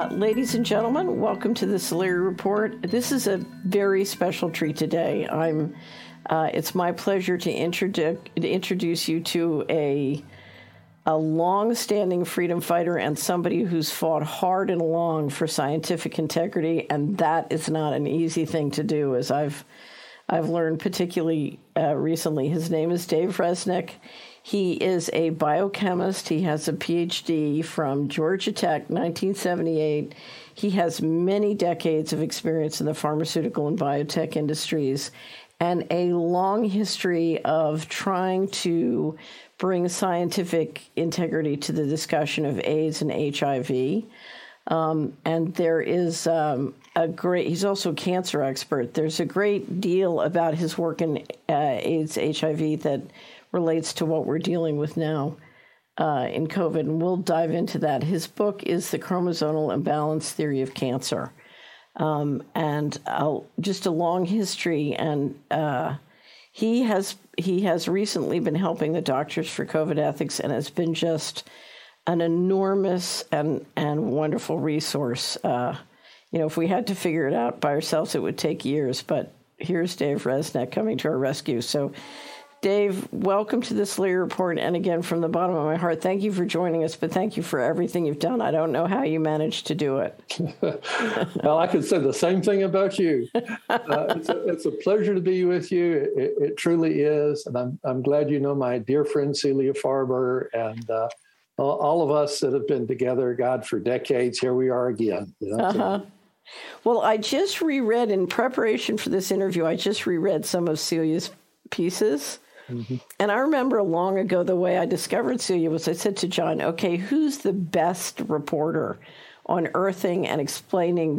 Ladies and gentlemen, welcome to the Solari Report. This is a very special treat today. It's my pleasure to introduce you to a long-standing freedom fighter and somebody who's fought hard and long for scientific integrity, and that is not an easy thing to do, as I've learned particularly recently. His name is Dave Resnick. He is a biochemist. He has a PhD from Georgia Tech, 1978. He has many decades of experience in the pharmaceutical and biotech industries and a long history of trying to bring scientific integrity to the discussion of AIDS and HIV. And there is he's also a cancer expert. There's a great deal about his work in AIDS, HIV that relates to what we're dealing with now in COVID, and we'll dive into that. His book is The Chromosomal Imbalance Theory of Cancer, and just a long history. And he has recently been helping the Doctors for COVID Ethics, and has been just an enormous and wonderful resource. If we had to figure it out by ourselves, it would take years. But here's Dave Resnick coming to our rescue. So, Dave, welcome to the Solari Report. And again, from the bottom of my heart, thank you for joining us, but thank you for everything you've done. I don't know how you managed to do it. Well, I could say the same thing about you. It's a pleasure to be with you. It truly is. And I'm glad you know my dear friend, Celia Farber, and all of us that have been together, God, for decades. Here we are again. Well, I just reread, in preparation for this interview, I just reread some of Celia's pieces. Mm-hmm. And I remember long ago, the way I discovered Celia was I said to John, okay, who's the best reporter on unearthing and explaining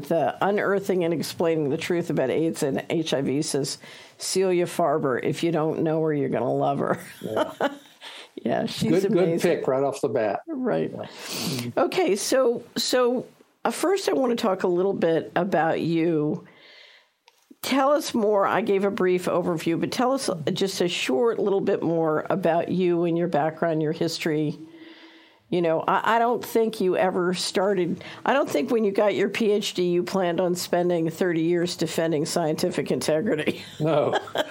the truth about AIDS and HIV? He says, Celia Farber. If you don't know her, you're going to love her. Yeah, yeah, she's amazing. Good pick right off the bat. Right. Yeah. Mm-hmm. Okay, so first I want to talk a little bit about you. Tell us more. I gave a brief overview, but tell us just a short little bit more about you and your background, your history. I don't think you ever started, I don't think when you got your PhD, you planned on spending 30 years defending scientific integrity. No.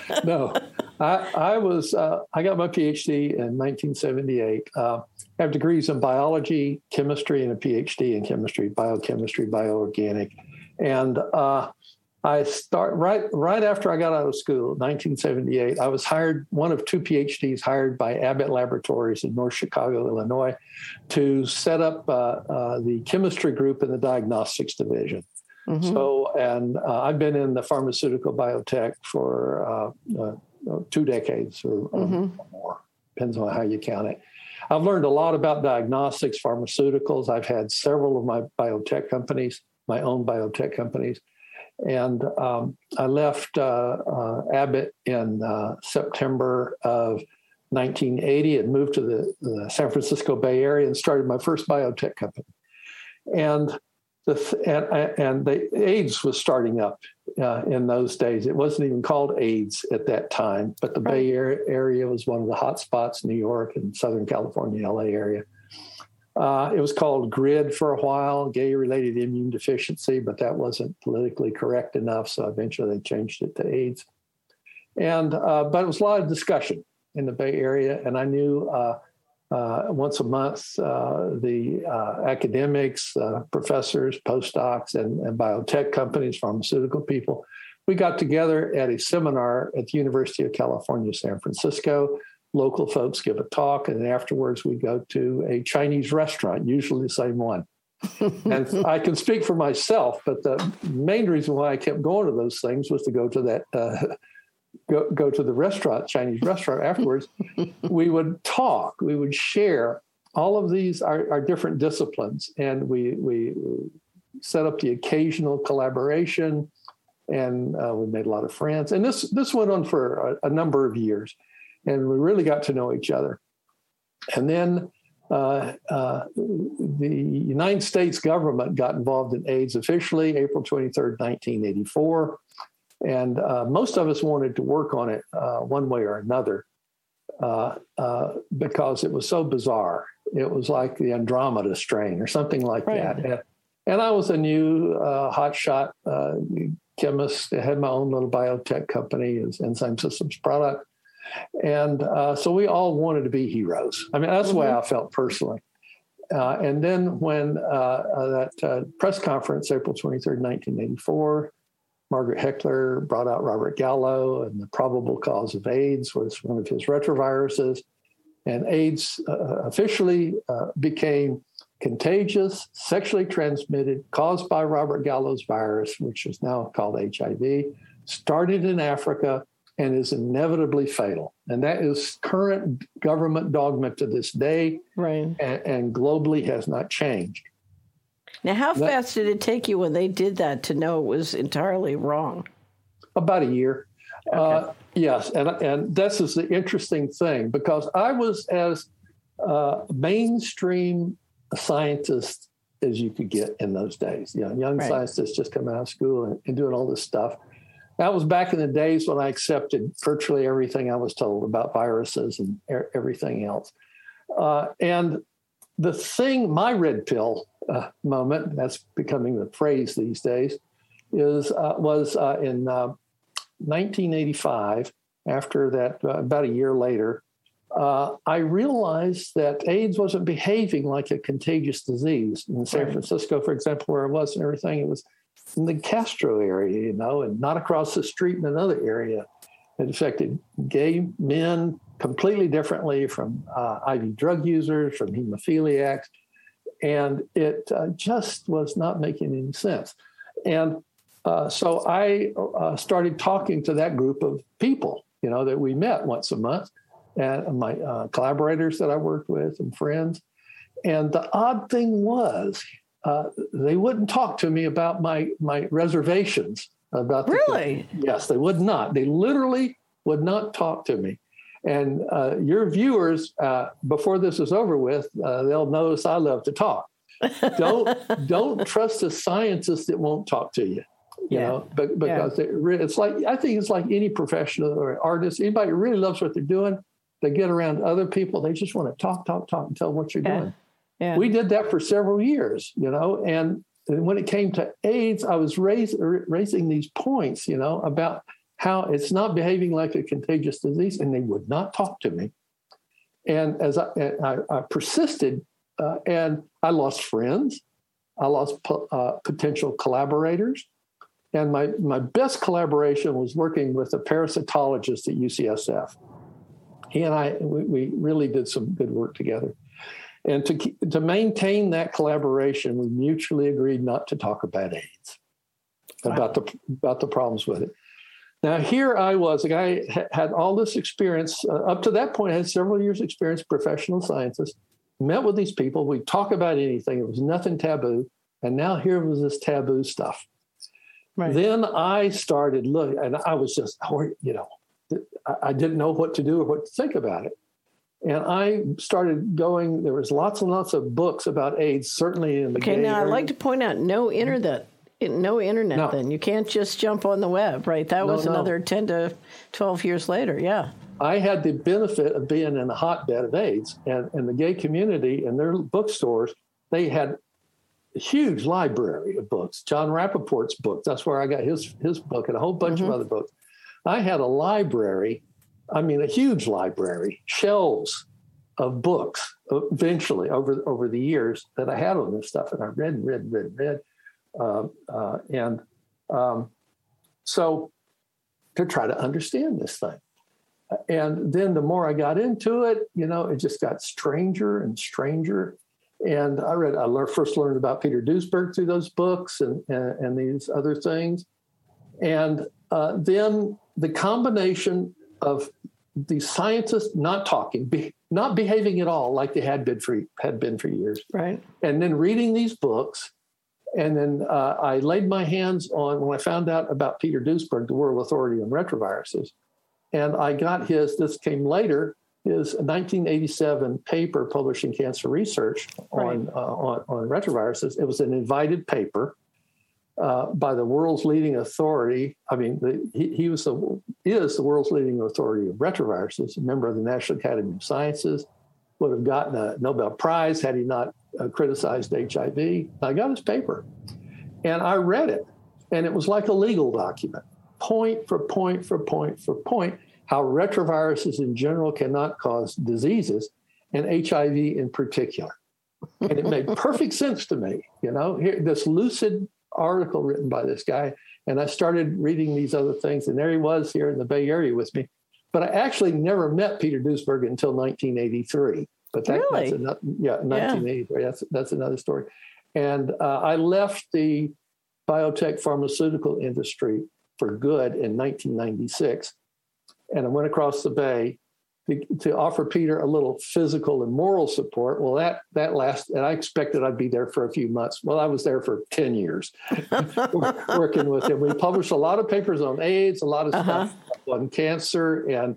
I got my PhD in 1978. I have degrees in biology, chemistry, and a PhD in chemistry, biochemistry, bioorganic. And I start right after I got out of school, 1978. I was hired, one of two PhDs hired by Abbott Laboratories in North Chicago, Illinois, to set up the chemistry group in the diagnostics division. Mm-hmm. So, and I've been in the pharmaceutical biotech for 2 decades or more, depends on how you count it. I've learned a lot about diagnostics, pharmaceuticals. I've had several of my biotech companies, my own biotech companies. And I left Abbott in September of 1980 and moved to the San Francisco Bay Area and started my first biotech company. And the AIDS was starting up in those days. It wasn't even called AIDS at that time, but the Bay Area was one of the hot spots, New York and Southern California, LA area. It was called GRID for a while, gay-related immune deficiency, but that wasn't politically correct enough, so eventually they changed it to AIDS. And but it was a lot of discussion in the Bay Area, and I knew once a month the academics, professors, postdocs, and biotech companies, pharmaceutical people, we got together at a seminar at the University of California, San Francisco. Local folks give a talk, and afterwards we go to a Chinese restaurant, usually the same one. And I can speak for myself, but the main reason why I kept going to those things was to go to that, go to the restaurant, Chinese restaurant afterwards. We would talk, we would share all of these, our different disciplines, and we set up the occasional collaboration, and we made a lot of friends. And this went on for a number of years. And we really got to know each other. And then the United States government got involved in AIDS officially, April 23rd, 1984. And most of us wanted to work on it one way or another because it was so bizarre. It was like the Andromeda strain or something like that. And I was a new hotshot chemist. I had my own little biotech company as Enzyme Systems Product. And so we all wanted to be heroes. I mean, that's the way I felt personally. And then when that press conference, April 23rd, 1984, Margaret Heckler brought out Robert Gallo, and the probable cause of AIDS was one of his retroviruses. And AIDS officially became contagious, sexually transmitted, caused by Robert Gallo's virus, which is now called HIV, started in Africa, and is inevitably fatal. And that is current government dogma to this day, right? And globally has not changed. Now, how fast did it take you when they did that to know it was entirely wrong? About a year. Okay. Yes, and this is the interesting thing, because I was as mainstream scientist as you could get in those days. You know, young scientists just coming out of school and doing all this stuff. That was back in the days when I accepted virtually everything I was told about viruses and everything else. And the thing, my red pill moment, that's becoming the phrase these days, was in 1985, after that, about a year later, I realized that AIDS wasn't behaving like a contagious disease. In San Francisco, for example, where I was and everything, it was in the Castro area, you know, and not across the street in another area. It affected gay men completely differently from IV drug users, from hemophiliacs, and it just was not making any sense. And so I started talking to that group of people, you know, that we met once a month, and my collaborators that I worked with and friends. And the odd thing was, they wouldn't talk to me about my reservations about really. Yes, they would not. They literally would not talk to me. And your viewers, before this is over with, they'll notice I love to talk. Don't trust a scientist that won't talk to you. You know, because it's like, I think it's like any professional or artist, anybody who really loves what they're doing, they get around other people. They just want to talk and tell them what you're doing. Yeah. We did that for several years, you know, and when it came to AIDS, I was raising these points, you know, about how it's not behaving like a contagious disease, and they would not talk to me. And as I persisted, and I lost friends, I lost potential collaborators, and my best collaboration was working with a parasitologist at UCSF. He and we really did some good work together. And to maintain that collaboration, we mutually agreed not to talk about AIDS, about the problems with it. Now, here I was, a guy had all this experience. Up to that point, I had several years' experience, professional scientist, met with these people. We'd talk about anything. It was nothing taboo. And now here was this taboo stuff. Right. Then I started looking, and I was just, you know, I didn't know what to do or what to think about it. And I started going, there was lots and lots of books about AIDS, certainly in the gay now area. I'd like to point out no internet then. You can't just jump on the web, right? That was another 10 to 12 years later, yeah. I had the benefit of being in a hotbed of AIDS, and the gay community and their bookstores, they had a huge library of books. John Rappaport's book, that's where I got his book and a whole bunch of other books. I had a library, I mean, a huge library, shelves of books eventually over the years that I had on this stuff. And I read. So to try to understand this thing. And then the more I got into it, you know, it just got stranger and stranger. And I first learned about Peter Duesberg through those books and these other things. And then the combination of the scientists not talking, not behaving at all like they had been for years. Right. And then reading these books. And then I laid my hands on, when I found out about Peter Duesberg, the World Authority on Retroviruses, and I got this came later, his 1987 paper published in Cancer Research on retroviruses. It was an invited paper by the world's leading authority. I mean, he is the world's leading authority of retroviruses, a member of the National Academy of Sciences, would have gotten a Nobel Prize had he not criticized HIV. I got his paper, and I read it, and it was like a legal document, point for point for point for point, how retroviruses in general cannot cause diseases, and HIV in particular. And it made perfect sense to me, here, this lucid article written by this guy. And I started reading these other things, and there he was here in the Bay Area with me. But I actually never met Peter Duesberg until 1983. But that's 1983. That's another story. And I left the biotech pharmaceutical industry for good in 1996, and I went across the Bay to offer Peter a little physical and moral support. Well, that lasted, and I expected I'd be there for a few months. Well, I was there for 10 years working with him. We published a lot of papers on AIDS, a lot of stuff on cancer, and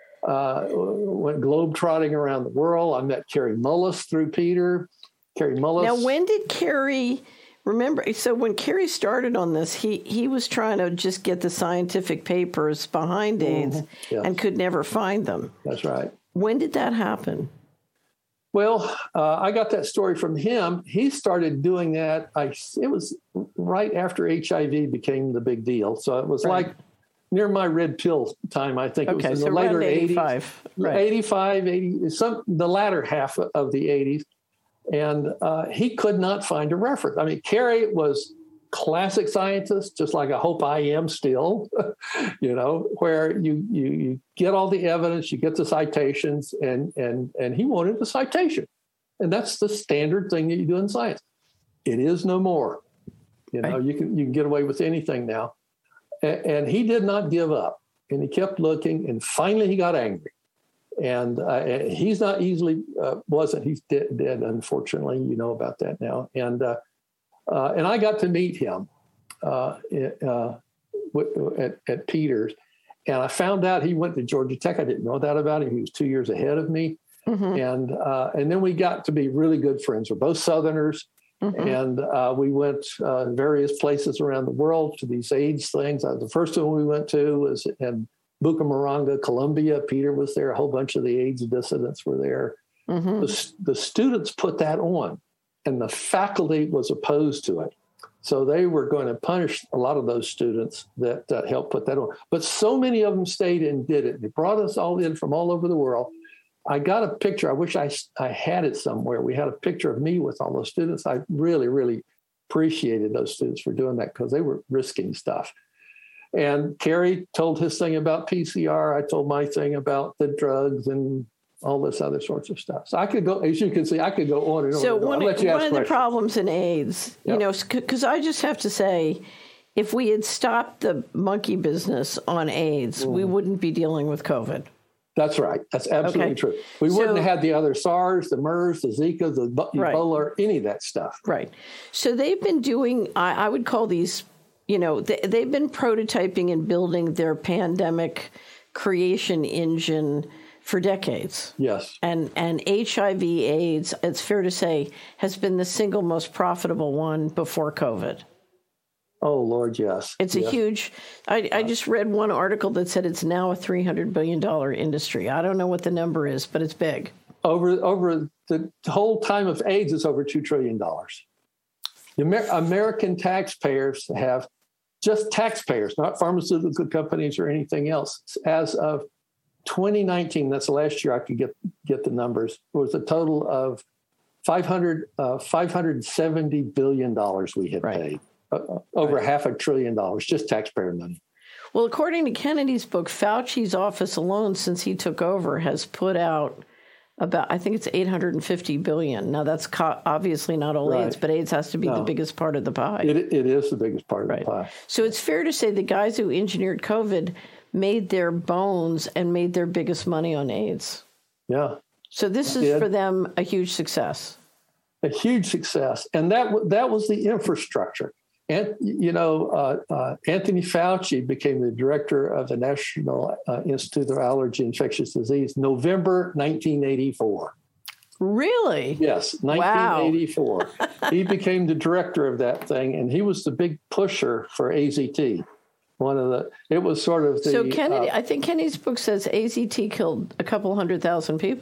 went globe-trotting around the world. I met Kary Mullis through Peter. Kary Mullis. Now, when did Kary... Remember, so when Kary started on this, he was trying to just get the scientific papers behind AIDS and could never find them. That's right. When did that happen? Well, I got that story from him. He started doing that. It was right after HIV became the big deal. So it was like near my red pill time, I think. It was in the later 80s. Right. 85, 80, the latter half of the 80s. And he could not find a reference. I mean, Kary was classic scientist, just like I hope I am still, where you get all the evidence, you get the citations, and he wanted the citation. And that's the standard thing that you do in science. It is no more. You can get away with anything now. And he did not give up. And he kept looking, and finally he got angry. And he's not easily he's dead, unfortunately. You know about that now. And I got to meet him at Peters, and I found out he went to Georgia Tech. I didn't know that about him. He was 2 years ahead of me, and then we got to be really good friends. We're both Southerners, and we went various places around the world to these AIDS things. The first one we went to was in Bucaramanga, Colombia. Peter was there. A whole bunch of the AIDS dissidents were there. The students put that on, and the faculty was opposed to it. So they were going to punish a lot of those students that helped put that on. But so many of them stayed and did it. They brought us all in from all over the world. I got a picture. I wish I had it somewhere. We had a picture of me with all those students. I really, really appreciated those students for doing that because they were risking stuff. And Kary told his thing about PCR. I told my thing about the drugs and all this other sorts of stuff. So I could go, as you can see, I could go on and on. So one of the problems in AIDS, because I just have to say, if we had stopped the monkey business on AIDS, we wouldn't be dealing with COVID. That's right. That's absolutely true. We wouldn't have had the other SARS, the MERS, the Zika, the Ebola, or any of that stuff. Right. So they've been doing, I would call these, they've been prototyping and building their pandemic creation engine for decades. Yes. And HIV AIDS, it's fair to say, has been the single most profitable one before COVID. Oh, Lord, yes. It's a huge, I just read one article that said it's now a $300 billion industry. I don't know what the number is, but it's big. Over the whole time of AIDS, it's over $2 trillion. The American taxpayers have, just taxpayers, not pharmaceutical companies or anything else, as of 2019, that's the last year I could get the numbers, it was a total of $570 billion we had paid. Over $500 billion, just taxpayer money. Well, according to Kennedy's book, Fauci's office alone, since he took over, has put out about, I think it's $850 billion. Now, that's obviously not all AIDS, but AIDS has to be the biggest part of the pie. It is the biggest part of the pie. So it's fair to say the guys who engineered COVID made their bones and made their biggest money on AIDS. Yeah. So this is for them a huge success. A huge success. And that was the infrastructure. And, Anthony Fauci became the director of the National Institute of Allergy and Infectious Disease, November 1984. Really? Yes, 1984. Wow. He became the director of that thing, and he was the big pusher for AZT. It was sort of the... So Kennedy, I think Kennedy's book says AZT killed a couple 100,000 people.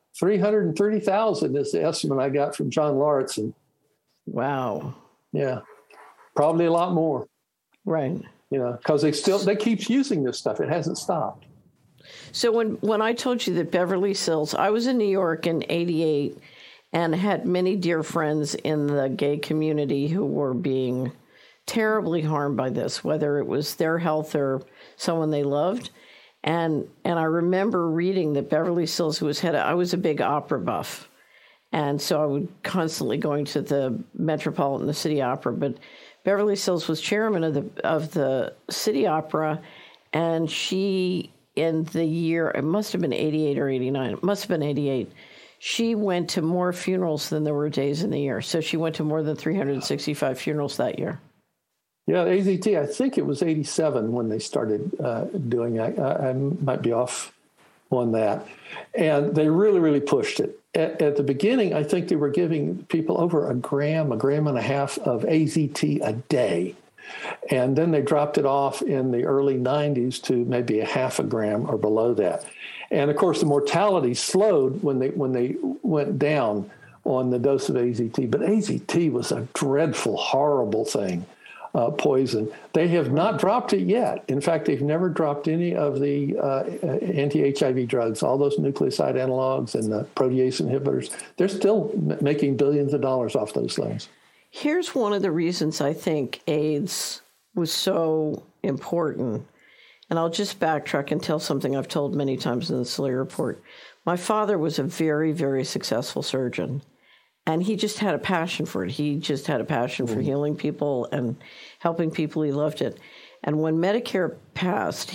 330,000 is the estimate I got from John Lauritsen. Wow. Yeah, probably a lot more. Right. Because they keep using this stuff. It hasn't stopped. So when I told you that Beverly Sills, I was in New York in '88 and had many dear friends in the gay community who were being terribly harmed by this, whether it was their health or someone they loved. And I remember reading that Beverly Sills, who was I was a big opera buff. And so I would constantly going to the Metropolitan, the City Opera. But Beverly Sills was chairman of the City Opera. And she, in the year, it must have been 88 or 89, it must have been 88, she went to more funerals than there were days in the year. So she went to more than 365 funerals that year. Yeah, AZT, I think it was 87 when they started doing it. I might be off on that. And they really, really pushed it. At the beginning, I think they were giving people over a gram and a half of AZT a day. And then they dropped it off in the early 90s to maybe a half a gram or below that. And, of course, the mortality slowed when they went down on the dose of AZT. But AZT was a dreadful, horrible thing. Poison. They have not dropped it yet. In fact, they've never dropped any of the anti-HIV drugs, all those nucleoside analogs and the protease inhibitors. They're still making billions of dollars off those things. Here's one of the reasons I think AIDS was so important. And I'll just backtrack and tell something I've told many times in the Celere Report. My father was a very, very successful surgeon. And he just had a passion for it. He just had a passion for healing people and helping people. He loved it. And when Medicare passed,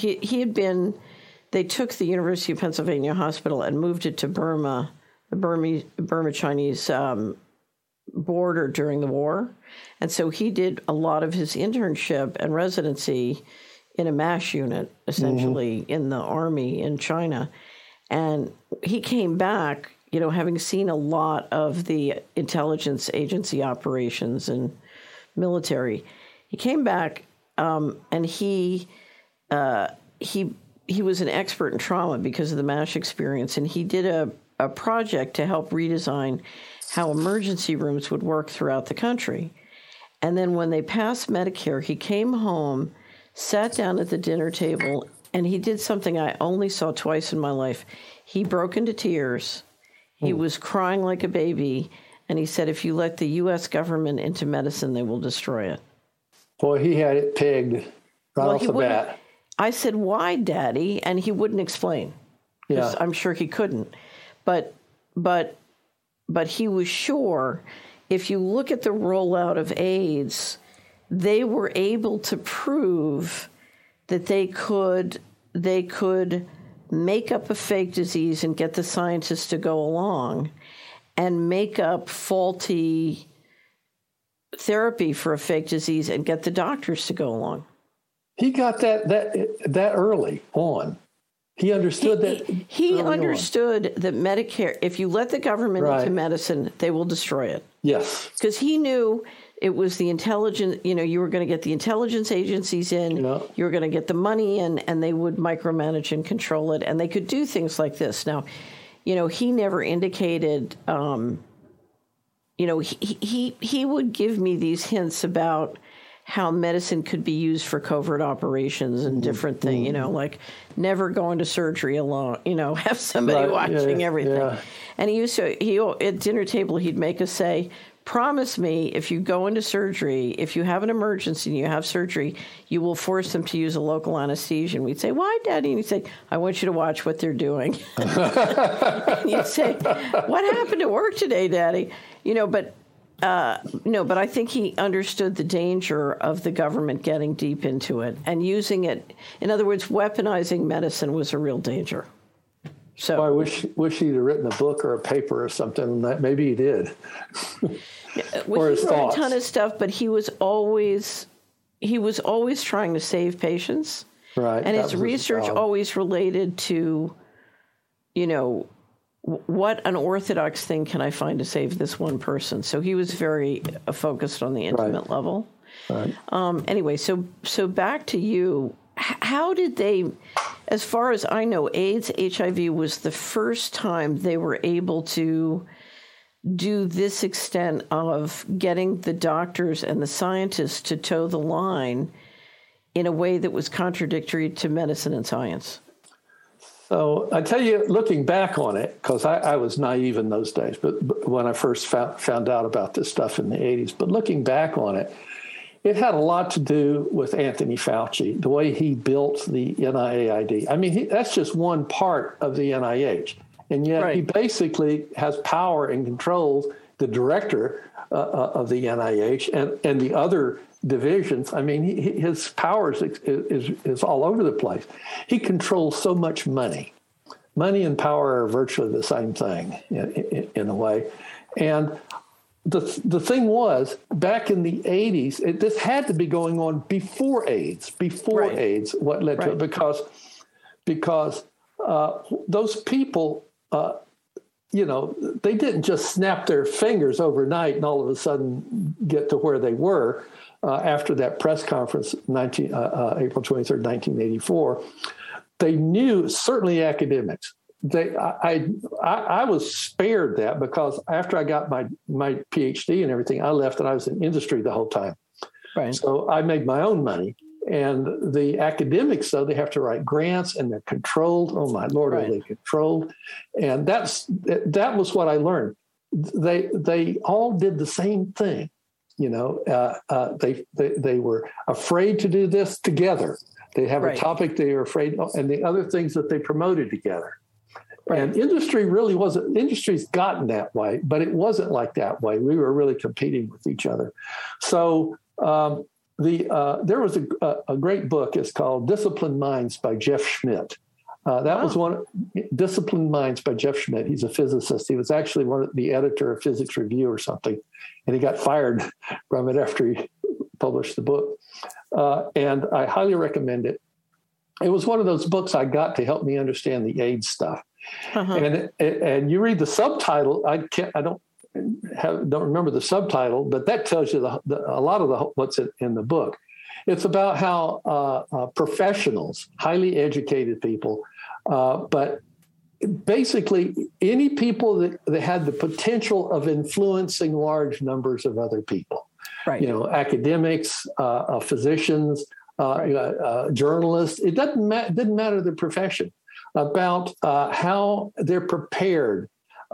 they took the University of Pennsylvania Hospital and moved it to Burma, the Burma-Chinese border during the war. And so he did a lot of his internship and residency in a MASH unit, essentially, in the army in China. And he came back, having seen a lot of the intelligence agency operations and military. He came back and he was an expert in trauma because of the MASH experience. And he did a project to help redesign how emergency rooms would work throughout the country. And then when they passed Medicare, he came home, sat down at the dinner table, and he did something I only saw twice in my life. He broke into tears. He was crying like a baby, and he said, if you let the U.S. government into medicine, they will destroy it. Boy, he had it pegged right off the bat. I said, why, Daddy? And he wouldn't explain. Yeah. I'm sure he couldn't. But he was sure, if you look at the rollout of AIDS, they were able to prove that they could make up a fake disease and get the scientists to go along and make up faulty therapy for a fake disease and get the doctors to go along. He got that early on. He understood that. He understood that Medicare, if you let the government into medicine, they will destroy it. Yes. Because he knew it was the intelligence, you were going to get the intelligence agencies in, you were going to get the money in, and they would micromanage and control it, and they could do things like this. Now, he never indicated, he would give me these hints about how medicine could be used for covert operations and different things, like never go into surgery alone, have somebody watching everything. Yeah. And at dinner table, he'd make us say, promise me if you go into surgery, if you have an emergency and you have surgery, you will force them to use a local anesthesia. And we'd say, why, Daddy? And he'd say, I want you to watch what they're doing. And you'd say, what happened to work today, Daddy? But I think he understood the danger of the government getting deep into it and using it. In other words, weaponizing medicine was a real danger. So I wish he'd have written a book or a paper or something on that. Maybe he did. Or his thoughts. He wrote a ton of stuff, but he was always trying to save patients. Right. And his research always related to, what unorthodox thing can I find to save this one person? So he was very focused on the intimate level. Right. Anyway, so back to you. how did they, as far as I know, AIDS, HIV was the first time they were able to do this extent of getting the doctors and the scientists to toe the line in a way that was contradictory to medicine and science? So I tell you, looking back on it, because I was naive in those days, but when I first found out about this stuff in the 80s, but looking back on it, it had a lot to do with Anthony Fauci, the way he built the NIAID. I mean, that's just one part of the NIH. And yet he basically has power and controls the director of the NIH and the other divisions. I mean, his powers is all over the place. He controls so much money. Money and power are virtually the same thing in a way. And the thing was, back in the 80s, this had to be going on before AIDS. AIDS, what led to it? Because those people, they didn't just snap their fingers overnight and all of a sudden get to where they were after that press conference, April 23rd, 1984. They knew, certainly academics. I was spared that because after I got my PhD and everything, I left and I was in industry the whole time. Right. So I made my own money. And the academics, though, they have to write grants and they're controlled. Oh, my Lord, are they controlled? And that was what I learned. They all did the same thing. They were afraid to do this together. They have a topic they were afraid of, and the other things that they promoted together. Right. And industry's gotten that way, but it wasn't like that way. We were really competing with each other. So there was a great book. It's called Disciplined Minds by Jeff Schmidt. Was one, Disciplined Minds by Jeff Schmidt. He's a physicist. He was actually the editor of Physics Review or something, and he got fired from it after he published the book. And I highly recommend it. It was one of those books I got to help me understand the AIDS stuff. Uh-huh. And you read the subtitle. I don't remember the subtitle, but that tells you a lot of what's in the book. It's about how professionals, highly educated people, but basically any people that had the potential of influencing large numbers of other people, academics, physicians, journalists. It didn't matter the profession, about how they're prepared,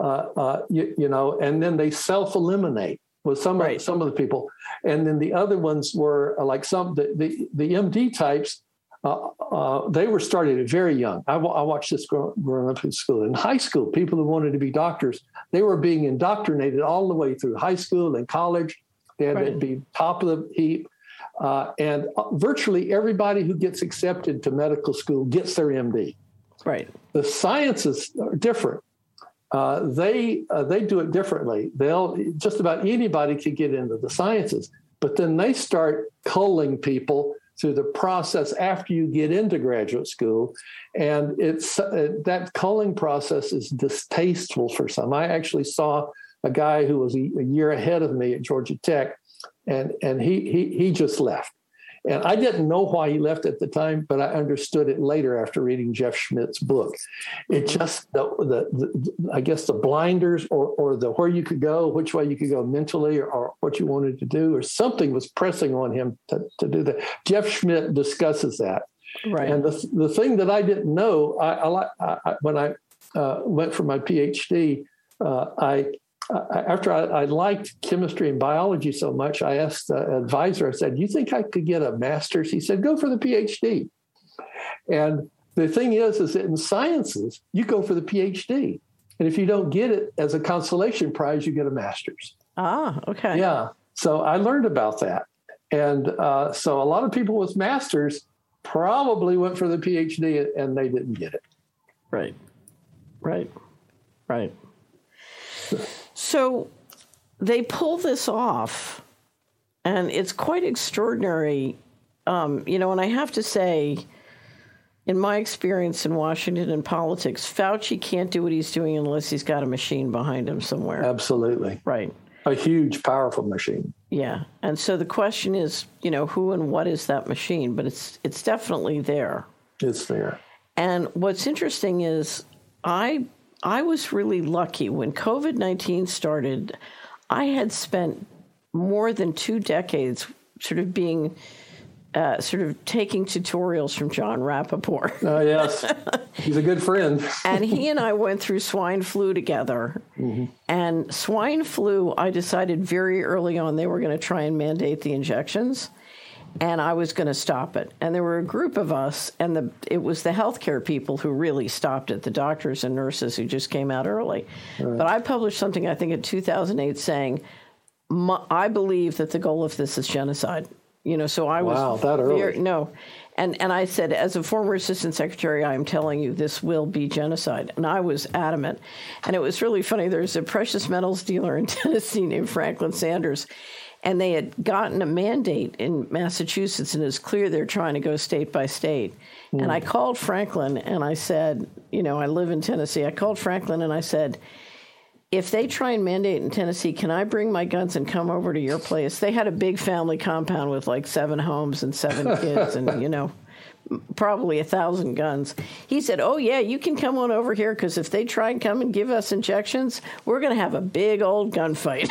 and then they self-eliminate with some of the people. And then the other ones were like the MD types, they were started very young. I watched this growing up in school. In high school, people who wanted to be doctors, they were being indoctrinated all the way through high school and college. They had to be top of the heap. And virtually everybody who gets accepted to medical school gets their MD. Right. The sciences are different. They do it differently. Just about anybody can get into the sciences, but then they start culling people through the process after you get into graduate school. And it's that culling process is distasteful for some. I actually saw a guy who was a year ahead of me at Georgia Tech, and he just left. And I didn't know why he left at the time, but I understood it later after reading Jeff Schmidt's book. It just, I guess the blinders or the where you could go, which way you could go mentally or what you wanted to do, or something was pressing on him to do that. Jeff Schmidt discusses that. Right. And the thing that I didn't know, when I went for my PhD, after I liked chemistry and biology so much, I asked the advisor, I said, do you think I could get a master's? He said, go for the PhD. And the thing is that in sciences, you go for the PhD. And if you don't get it as a consolation prize, you get a master's. Ah, okay. Yeah. So I learned about that. And so a lot of people with masters probably went for the PhD and they didn't get it. Right. So they pull this off, and it's quite extraordinary. And I have to say, in my experience in Washington and politics, Fauci can't do what he's doing unless he's got a machine behind him somewhere. Absolutely. Right. A huge, powerful machine. Yeah. And so the question is, who and what is that machine? But it's definitely there. It's there. And what's interesting is I was really lucky when COVID-19 started. I had spent more than 2 decades sort of being taking tutorials from Jon Rappoport. Oh, yes. He's a good friend. And he and I went through swine flu together. Mm-hmm. And swine flu, I decided very early on they were going to try and mandate the injections, and I was going to stop it. And there were a group of us, and it was the healthcare people who really stopped it, the doctors and nurses who just came out early. Right. But I published something, I think, in 2008 saying, I believe that the goal of this is genocide. So I was... Wow, that early. No. And I said, as a former assistant secretary, I am telling you, this will be genocide. And I was adamant. And it was really funny. There's a precious metals dealer in Tennessee named Franklin Sanders. And they had gotten a mandate in Massachusetts, and it's clear they're trying to go state by state. Mm. And I called Franklin, and I said, I live in Tennessee. I called Franklin, and I said, if they try and mandate in Tennessee, can I bring my guns and come over to your place? They had a big family compound with like 7 homes and 7 kids and, probably 1,000 guns. He said, oh, yeah, you can come on over here because if they try and come and give us injections, we're going to have a big old gunfight.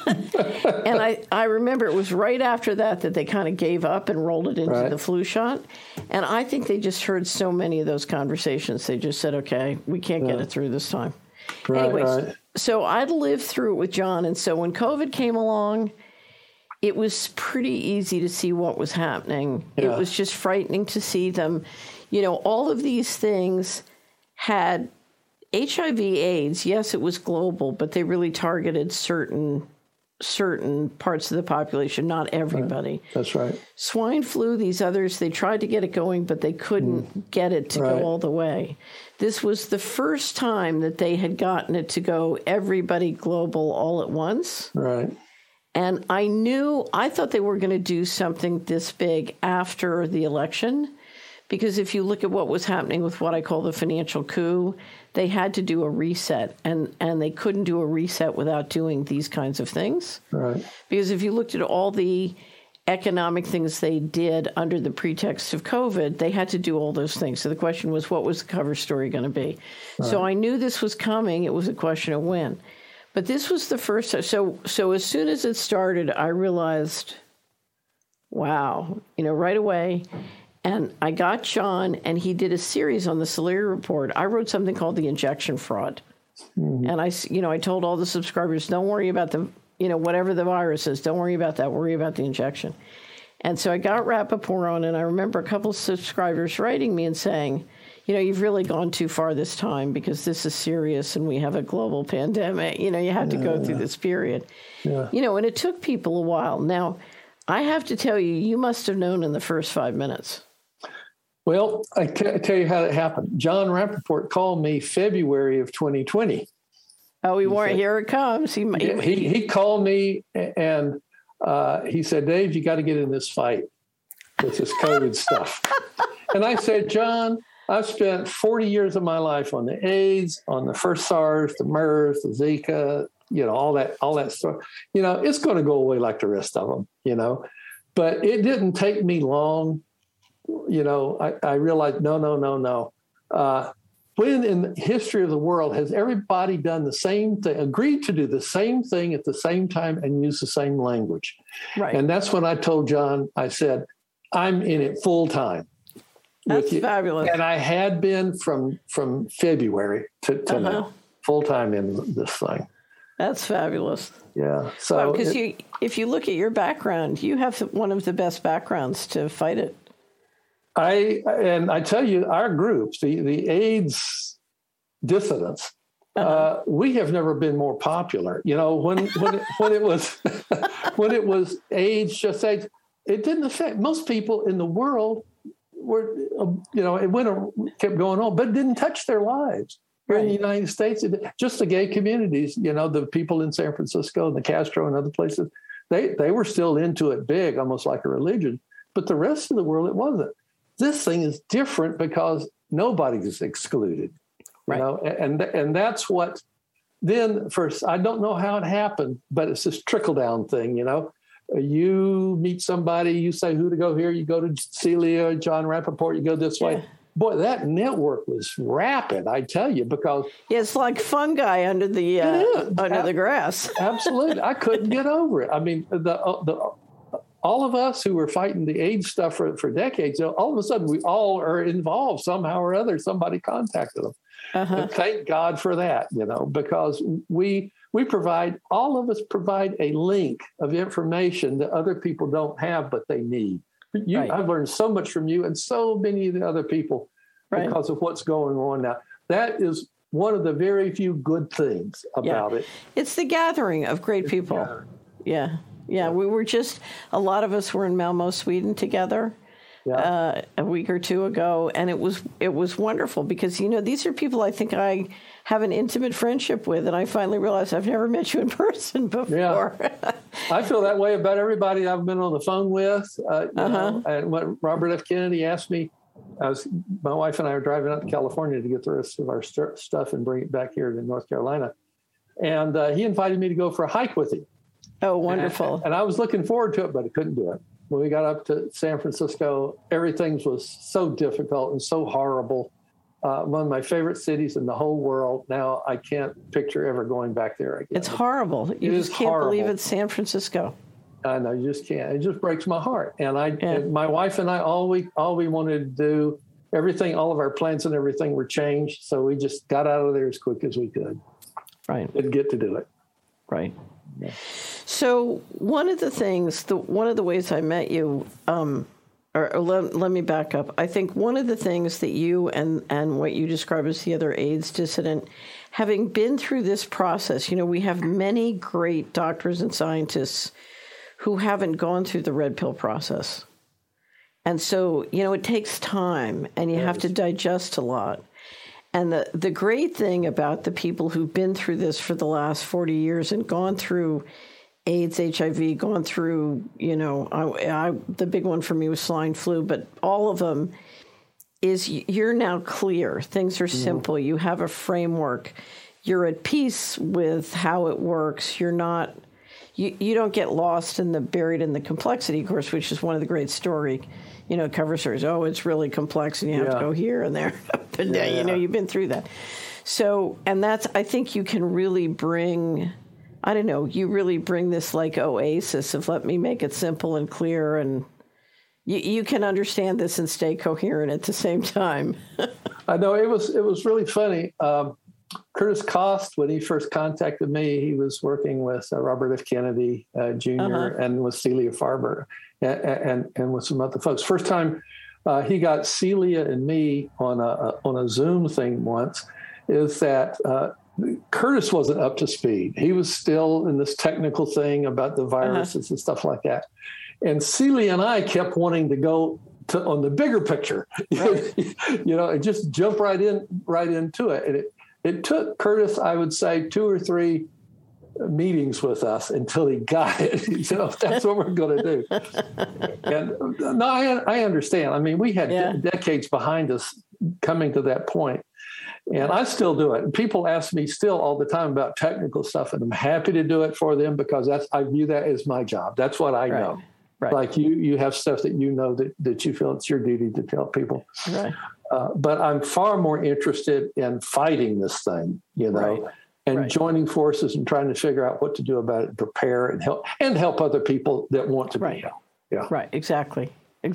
And I remember it was right after that they kind of gave up and rolled it into the flu shot. And I think they just heard so many of those conversations. They just said, okay, we can't get it through this time. Anyways, so I'd lived through it with Jon. And so when COVID came along, it was pretty easy to see what was happening. Yeah. It was just frightening to see them. All of these things had HIV, AIDS. Yes, it was global, but they really targeted certain parts of the population, not everybody. Right. That's right. Swine flu, these others, they tried to get it going, but they couldn't get it to go all the way. This was the first time that they had gotten it to go everybody global all at once. Right. And I thought they were going to do something this big after the election, because if you look at what was happening with what I call the financial coup, they had to do a reset, and they couldn't do a reset without doing these kinds of things. Right. Because if you looked at all the economic things they did under the pretext of COVID, they had to do all those things. So the question was, what was the cover story going to be? Right. So I knew this was coming. It was a question of when. But this was the first. So as soon as it started, I realized, wow, right away. And I got Jon, and he did a series on the Solari Report. I wrote something called The Injection Fraud. Mm-hmm. And I told all the subscribers, don't worry about the, whatever the virus is, don't worry about that. Worry about the injection. And so I got Rappoport on, and I remember a couple of subscribers writing me and saying, you've really gone too far this time because this is serious and we have a global pandemic. You have to go through this period. Yeah. And it took people a while. Now, I have to tell you, you must have known in the first 5 minutes. Well, I tell you how it happened. Jon Rappoport called me February of 2020. Oh, we weren't. Here it comes. He called me and he said, Dave, you got to get in this fight with this COVID stuff. And I said, Jon, I've spent 40 years of my life on the AIDS, on the first SARS, the MERS, the Zika, all that stuff. It's going to go away like the rest of them, But it didn't take me long. I realized, no. When in the history of the world has everybody done the same thing, agreed to do the same thing at the same time and use the same language? Right. And that's when I told Jon, I said, I'm in it full time. That's fabulous. And I had been from February to now, full time in this thing. That's fabulous. Yeah. So because if you look at your background, you have one of the best backgrounds to fight it. I tell you, our groups, the AIDS dissidents, we have never been more popular. When it was when it was AIDS, just AIDS, it didn't affect most people in the world. It kept going on, but it didn't touch their lives. Here in the United States, just the gay communities, the people in San Francisco, the Castro and other places, they were still into it big, almost like a religion. But the rest of the world, it wasn't. This thing is different because nobody's excluded, and that's what. Then first, I don't know how it happened, but it's this trickle down thing, You meet somebody, you say who to go here, you go to Celia, John Rappaport, you go this way. Boy, that network was rapid, I tell you, because it's like fungi under the grass. Absolutely, I couldn't get over it. I mean, all of us who were fighting the AIDS stuff for decades, all of a sudden we all are involved somehow or other. Somebody contacted them. And thank God for that, because all of us provide a link of information that other people don't have, but they need. I've learned so much from you and so many of the other people because of what's going on now. That is one of the very few good things about it. It's the gathering of great people. Yeah. We were a lot of us were in Malmo, Sweden together a week or two ago. And it was wonderful because, these are people I think I have an intimate friendship with. And I finally realized I've never met you in person before. Yeah. I feel that way about everybody I've been on the phone with. And when Robert F. Kennedy asked me, my wife and I were driving out to California to get the rest of our stuff and bring it back here to North Carolina. And he invited me to go for a hike with him. Oh, wonderful. And I was looking forward to it, but I couldn't do it. When we got up to San Francisco, everything was so difficult and so horrible. One of my favorite cities in the whole world. Now I can't picture ever going back there again. It's horrible. You just can't believe it's San Francisco. I know, you just can't. It just breaks my heart. And my wife and I, all we wanted to do, everything, all of our plans and everything were changed. So we just got out of there as quick as we could. Right. Didn't get to do it. Right. Yeah. So one of the ways I met you, let me back up. I think one of the things that you and what you describe as the other AIDS dissident, having been through this process, we have many great doctors and scientists who haven't gone through the red pill process. And so, it takes time and you have to digest a lot. And the great thing about the people who've been through this for the last 40 years and gone through AIDS, HIV, gone through, the big one for me was swine flu, but all of them is you're now clear. Things are simple. You have a framework. You're at peace with how it works. You're not, you don't get lost buried in the complexity, of course, which is one of the great cover stories. Oh, it's really complex and you have to go here and there, up and down. You've been through that. So, and I think you can really bring, you really bring this like oasis of let me make it simple and clear, and you can understand this and stay coherent at the same time. I know it was really funny. Curtis Kost, when he first contacted me, he was working with Robert F. Kennedy Jr. And with Celia Farber and with some other folks. First time he got Celia and me on a Zoom thing once is that Curtis wasn't up to speed. He was still in this technical thing about the viruses and stuff like that. And Celia and I kept wanting to go on the bigger picture, and just jump right into it. And it took Curtis, I would say, 2 or 3 meetings with us until he got it. That's what we're going to do. And no, I understand. I mean, we had decades behind us coming to that point. And I still do it. And people ask me still all the time about technical stuff, and I'm happy to do it for them because I view that as my job. That's what I know. Right. Like you have stuff that that you feel it's your duty to tell people. Right. But I'm far more interested in fighting this thing, and joining forces and trying to figure out what to do about it, and prepare and help other people that want to be helped. Yeah. Right. Exactly.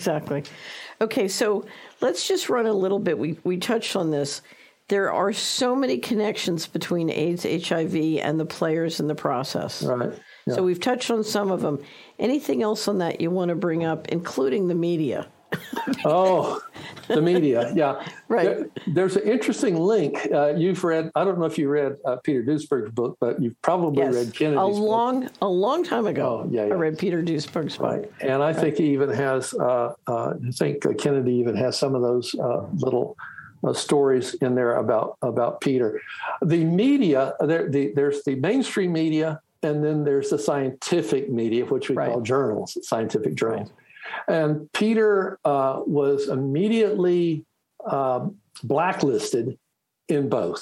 Okay. So let's just run a little bit. We touched on this. There are so many connections between AIDS, HIV, and the players in the process. Right. Yeah. So we've touched on some of them. Anything else on that you want to bring up, including the media? Oh, the media. Yeah. Right. There's an interesting link. You've read, I don't know if you read Peter Duesberg's book, but you've probably read Kennedy's book. A long time ago. I read Peter Duesberg's book. Right. And I think he even has, Kennedy even has some of those little stories in there about Peter. The media, there's the mainstream media, and then there's the scientific media, which we call journals, scientific journals. And Peter was immediately blacklisted in both.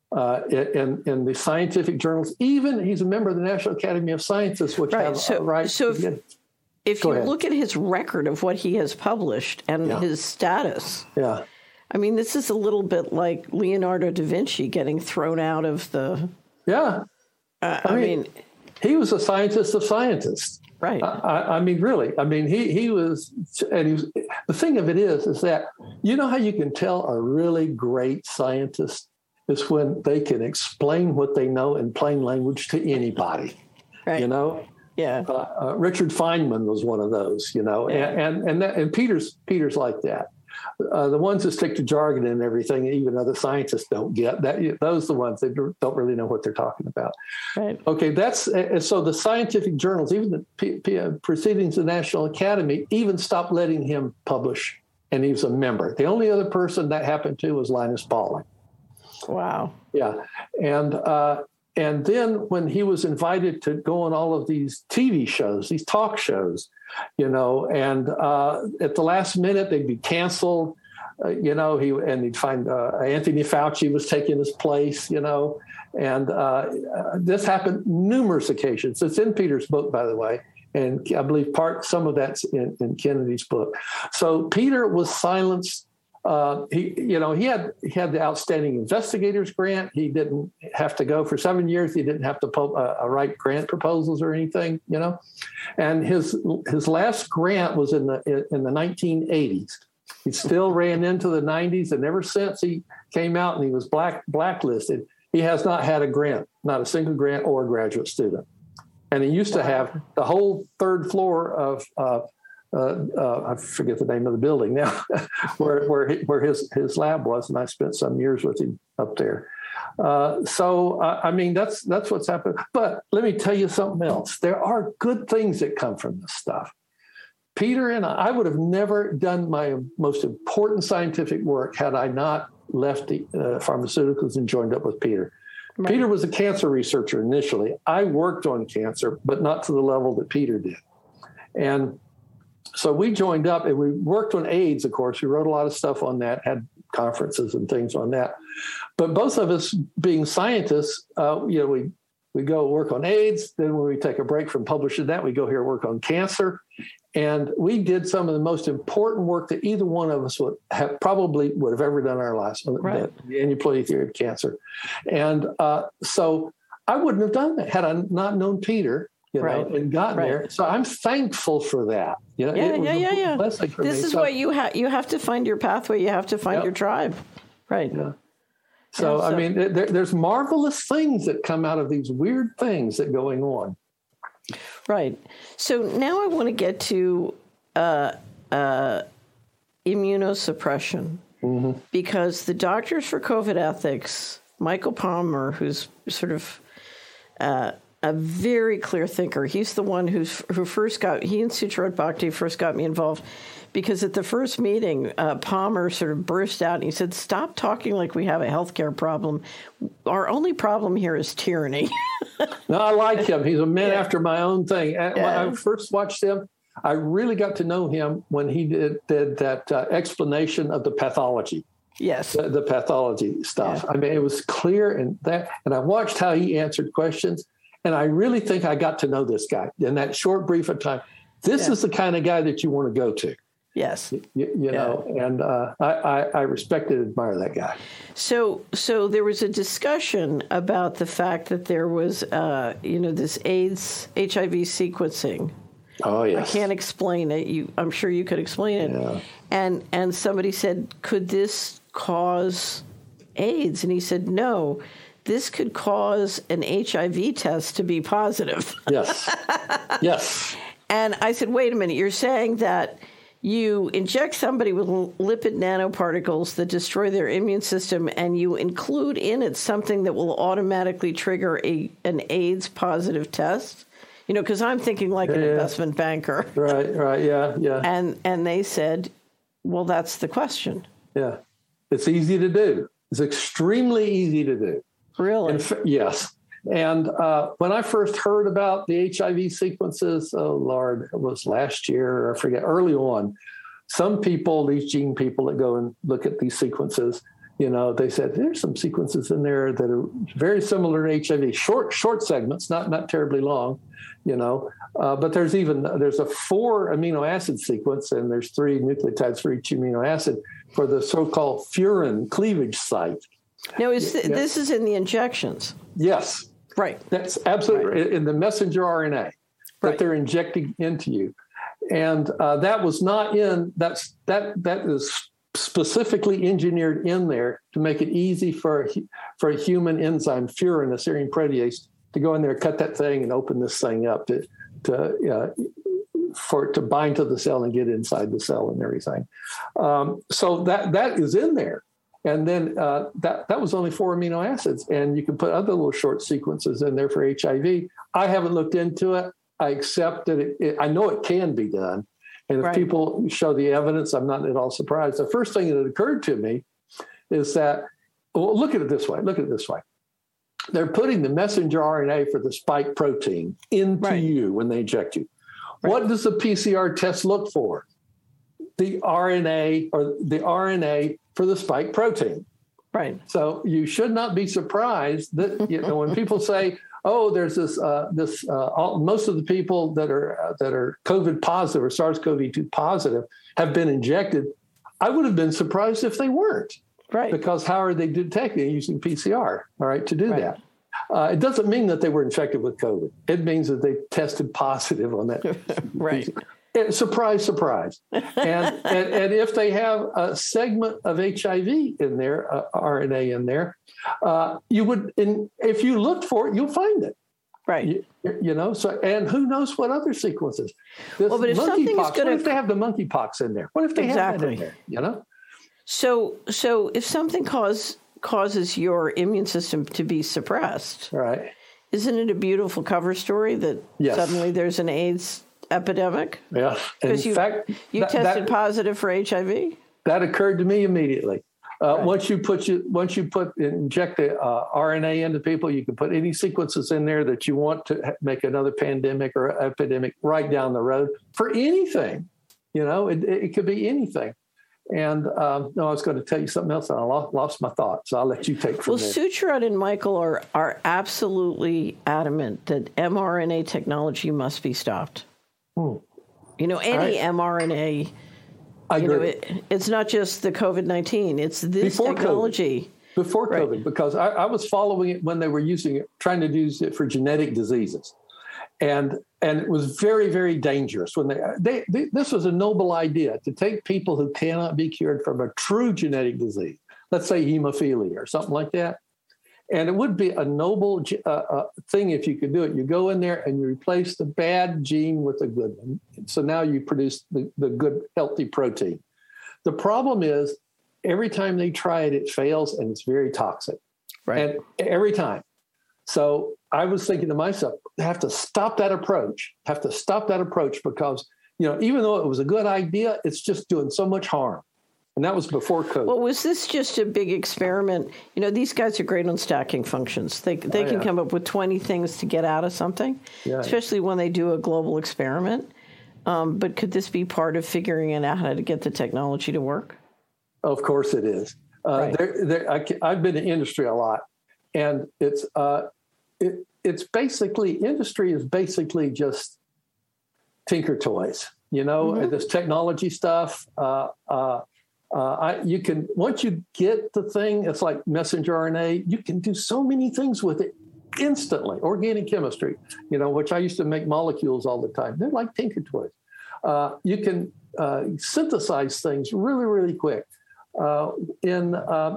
In the scientific journals, even he's a member of the National Academy of Sciences, which have a right. So if you look at his record of what he has published and his status, I mean, this is a little bit like Leonardo da Vinci getting thrown out of the. Yeah. I mean, he was a scientist of scientists. Right. I mean, really. I mean, he was, and he was. The thing of it is that you know how you can tell a really great scientist is when they can explain what they know in plain language to anybody. Right. You know. Yeah. Richard Feynman was one of those. You know, and Peter's like that. The ones that stick to jargon and everything, even other scientists don't get that. Those are the ones that don't really know what they're talking about. Right. Okay, so the scientific journals, even the Proceedings of the National Academy, even stopped letting him publish, and he was a member. The only other person that happened to was Linus Pauling. Wow. Yeah, and then when he was invited to go on all of these TV shows, these talk shows, you know, and at the last minute they'd be canceled, you know, he'd find Anthony Fauci was taking his place, you know, and this happened numerous occasions. It's in Peter's book, by the way, and I believe some of that's in Kennedy's book. So Peter was silenced. He had the Outstanding Investigators Grant. He didn't have to go for 7 years. He didn't have to write grant proposals or anything, you know. And his last grant was in the 1980s. He still ran into the 90s, and ever since he came out and he was blacklisted, he has not had a grant, not a single grant or a graduate student. And he used to have the whole third floor of I forget the name of the building now, where his lab was, and I spent some years with him up there. I mean, that's what's happened. But let me tell you something else. There are good things that come from this stuff. Peter and I would have never done my most important scientific work had I not left the pharmaceuticals and joined up with Peter. Right. Peter was a cancer researcher initially. I worked on cancer, but not to the level that Peter did. And so we joined up and we worked on AIDS, of course. We wrote a lot of stuff on that, had conferences and things on that. But both of us being scientists, we go work on AIDS. Then when we take a break from publishing that, we go here and work on cancer. And we did some of the most important work that either one of us would have ever done in our lives, right. The aneuploidy theory of cancer. And so I wouldn't have done that had I not known Peter. You know, and gotten there. So I'm thankful for that. You know, yeah. This is why you have to find your pathway. You have to find your tribe. Right. Yeah. So, I mean, there's marvelous things that come out of these weird things that are going on. Right. So now I want to get to immunosuppression, because the Doctors for COVID Ethics, Michael Palmer, who's sort of a very clear thinker. He's the one he and Sucharit Bhakdi first got me involved, because at the first meeting, Palmer sort of burst out and he said, "Stop talking like we have a healthcare problem. Our only problem here is tyranny." No, I like him. He's a man after my own thing. And when I first watched him, I really got to know him when he did that explanation of the pathology. Yes. The pathology stuff. Yeah. I mean, it was clear, and I watched how he answered questions. And I really think I got to know this guy in that short, brief of time. This is the kind of guy that you want to go to. Yes. You know, and I respect and admire that guy. So there was a discussion about the fact that there was, this AIDS, HIV sequencing. Oh, yes. I can't explain it. I'm sure you could explain it. Yeah. And somebody said, could this cause AIDS? And he said, no. This could cause an HIV test to be positive. Yes. Yes. And I said, wait a minute, you're saying that you inject somebody with lipid nanoparticles that destroy their immune system, and you include in it something that will automatically trigger an AIDS positive test? You know, because I'm thinking like an investment banker. Right, yeah. And they said, well, that's the question. Yeah. It's easy to do. It's extremely easy to do. Really? Yes. And when I first heard about the HIV sequences, oh, Lord, it was last year, I forget, early on, some people, these gene people that go and look at these sequences, They said there's some sequences in there that are very similar to HIV, short segments, not terribly long, but there's a 4 amino acid sequence, and there's 3 nucleotides for each amino acid for the so-called furin cleavage site. Now, this is in the injections? Yes. Right. That's absolutely in the messenger RNA that they're injecting into you. And that was not that is specifically engineered in there to make it easy for a human enzyme, furin, a serine protease, to go in there, cut that thing, and open this thing up for it to bind to the cell and get inside the cell and everything. So that is in there. And then that was only 4 amino acids, and you can put other little short sequences in there for HIV. I haven't looked into it. I accept that I know it can be done. And if people show the evidence, I'm not at all surprised. The first thing that occurred to me is that, look at it this way. They're putting the messenger RNA for the spike protein into you when they inject you. Right. What does the PCR test look for? The RNA for the spike protein. Right. So you should not be surprised that when people say, "Oh, there's most of the people that are COVID positive or SARS-CoV-2 positive have been injected," I would have been surprised if they weren't. Right. Because how are they detecting using PCR? All right, to do that. It doesn't mean that they were infected with COVID. It means that they tested positive on that. Right. Surprise, surprise. And if they have a segment of HIV in there, RNA in there, you would, if you looked for it, you'll find it. Right. So, and who knows what other sequences. But if something is going to... What if they have the monkeypox in there? What if they have that in there, So if something causes your immune system to be suppressed, right? Isn't it a beautiful cover story that suddenly there's an AIDS epidemic? Yeah. Because you tested positive for HIV? That occurred to me immediately. Once you inject the RNA into people, you can put any sequences in there that you want to make another pandemic or epidemic right down the road for anything. It could be anything. And I was going to tell you something else, and I lost my thought, so I'll let you take from there. Well, Sucharit and Michael are absolutely adamant that mRNA technology must be stopped. Any mRNA, it's not just the COVID-19, it's this technology. Before COVID, because I was following it when they were using it, trying to use it for genetic diseases. And it was very, very dangerous. When this was a noble idea, to take people who cannot be cured from a true genetic disease, let's say hemophilia or something like that. And it would be a noble thing if you could do it. You go in there and you replace the bad gene with a good one. So now you produce the good, healthy protein. The problem is every time they try it, it fails and it's very toxic. Right. And every time. So I was thinking to myself, I have to stop that approach because, even though it was a good idea, it's just doing so much harm. And that was before COVID. Well, was this just a big experiment? These guys are great on stacking functions. They can come up with 20 things to get out of something, especially when they do a global experiment. But could this be part of figuring out how to get the technology to work? Of course it is. I've been in industry a lot, and it's basically, industry is basically just tinker toys. This technology stuff. You can, once you get the thing, it's like messenger RNA, you can do so many things with it instantly. Organic chemistry, which I used to make molecules all the time. They're like tinker toys. You can synthesize things really, really quick. In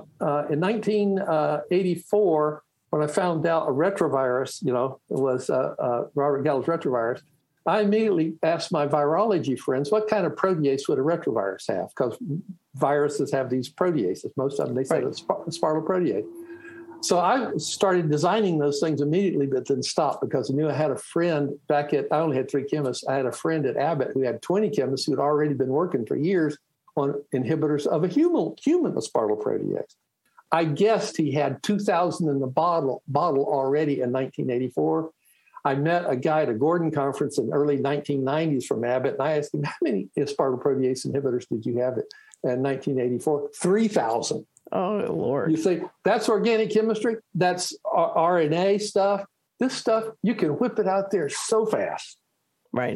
1984, when I found out a retrovirus, it was Robert Gallo's retrovirus, I immediately asked my virology friends, what kind of protease would a retrovirus have? Because viruses have these proteases. Most of them, they said it's spargaloprotease. So I started designing those things immediately, but then stopped because I knew I had a friend I only had 3 chemists. I had a friend at Abbott who had 20 chemists who had already been working for years on inhibitors of a human aspartaloprotease. I guessed he had 2,000 in the bottle already in 1984. I met a guy at a Gordon conference in the early 1990s from Abbott, and I asked him, how many aspartaloprotease inhibitors did you have in 1984? 3,000. Oh, Lord. You say, that's organic chemistry? That's RNA stuff? This stuff, you can whip it out there so fast. Right.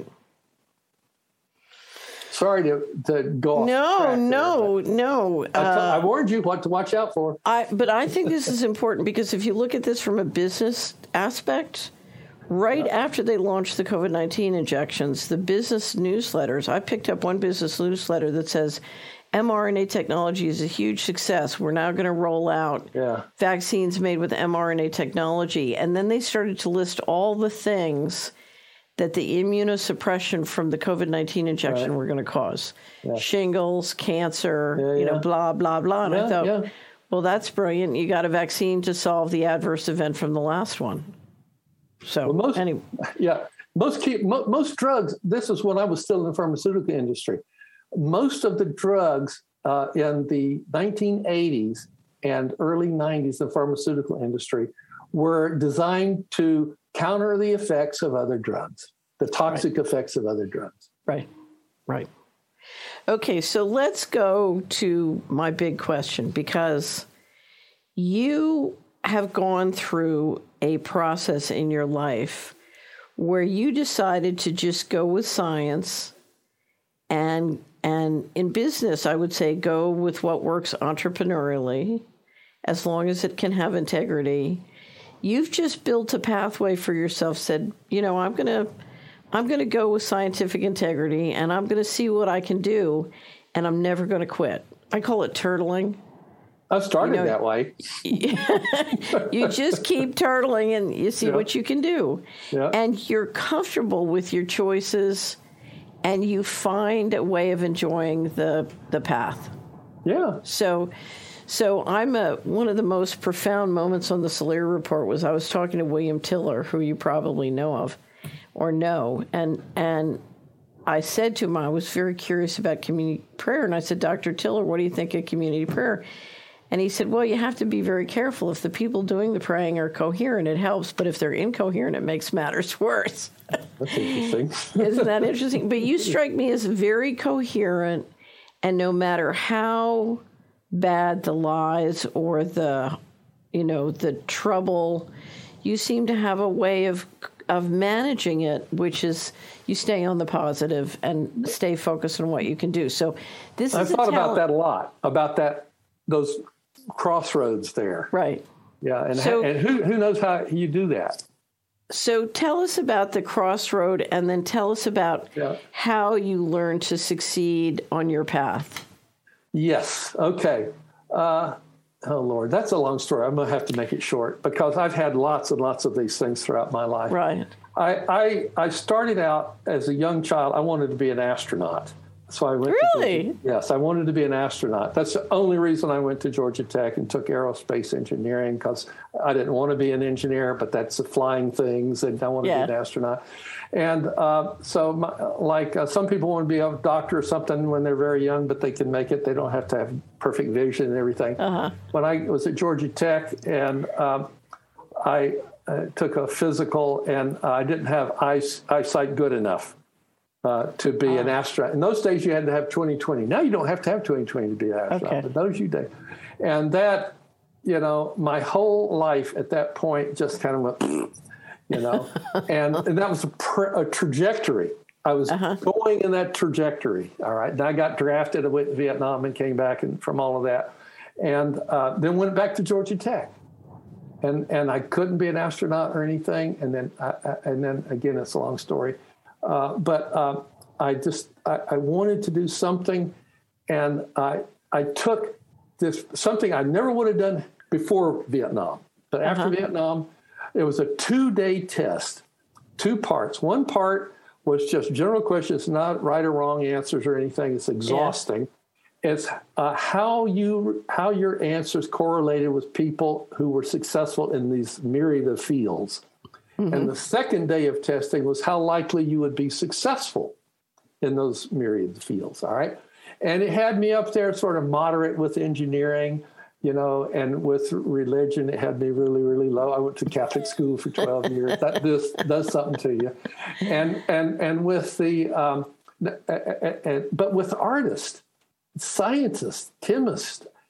Sorry to go off track No. I warned you what to watch out for. But I think this is important because if you look at this from a business aspect, right after they launched the COVID-19 injections, the business newsletters, I picked up one business newsletter that says, mRNA technology is a huge success. We're now going to roll out vaccines made with mRNA technology. And then they started to list all the things that the immunosuppression from the COVID-19 injection were going to cause. Yeah. Shingles, cancer, blah, blah, blah. And I thought, well, that's brilliant. You got a vaccine to solve the adverse event from the last one. So anyway. Yeah, most drugs, this is when I was still in the pharmaceutical industry. Most of the drugs in the 1980s and early 90s in the pharmaceutical industry were designed to counter the effects of other drugs, the toxic effects of other drugs. Right. Okay, so let's go to my big question, because you have gone through a process in your life where you decided to just go with science and in business, I would say go with what works entrepreneurially, as long as it can have integrity. You've just built a pathway for yourself, said, I'm going to go with scientific integrity, and I'm going to see what I can do, and I'm never going to quit. I call it turtling. I started that way. You just keep turtling, and you see what you can do. Yeah. And you're comfortable with your choices, and you find a way of enjoying the path. Yeah. So I'm one of the most profound moments on the Salir Report was I was talking to William Tiller, who you probably know of or know, and I said to him, I was very curious about community prayer, and I said, Dr. Tiller, what do you think of community prayer? And he said, well, you have to be very careful. If the people doing the praying are coherent, it helps, but if they're incoherent, it makes matters worse. That's interesting. Isn't that interesting? But you strike me as very coherent, and no matter how bad the lies or the trouble, you seem to have a way of managing it, which is you stay on the positive and stay focused on what you can do. So this I've thought about that a lot, about those crossroads there. Right. Yeah, and who knows how you do that? So tell us about the crossroad, and then tell us about how you learned to succeed on your path. Yes. Okay. Oh, Lord, that's a long story. I'm going to have to make it short because I've had lots and lots of these things throughout my life. Right. I started out as a young child. I wanted to be an astronaut. So I went Really? Yes, I wanted to be an astronaut. That's the only reason I went to Georgia Tech and took aerospace engineering, because I didn't want to be an engineer, but that's the flying things, and I wanted to be an astronaut. And some people want to be a doctor or something when they're very young, but they can make it. They don't have to have perfect vision and everything. Uh-huh. When I was at Georgia Tech, and I took a physical, and I didn't have eyesight good enough to be an astronaut. In those days, you had to have 20/20. Now you don't have to have 20/20 to be an astronaut, but those you did. And that, my whole life at that point just kind of went, and that was a trajectory. I was going in that trajectory. All right. And I got drafted. I went to Vietnam and came back from all of that. And then went back to Georgia Tech. And I couldn't be an astronaut or anything. And then again, it's a long story. But I wanted to do something, and I took something I never would have done before Vietnam. But after Vietnam, it was a 2-day test, 2 parts. One part was just general questions, not right or wrong answers or anything. It's exhausting. Yeah. It's how your answers correlated with people who were successful in these myriad of fields. Mm-hmm. And the second day of testing was how likely you would be successful in those myriad fields, all right? And it had me up there sort of moderate with engineering, and with religion, it had me really, really low. I went to Catholic school for 12 years. That does something to you. And with but with artists, scientists, chemists,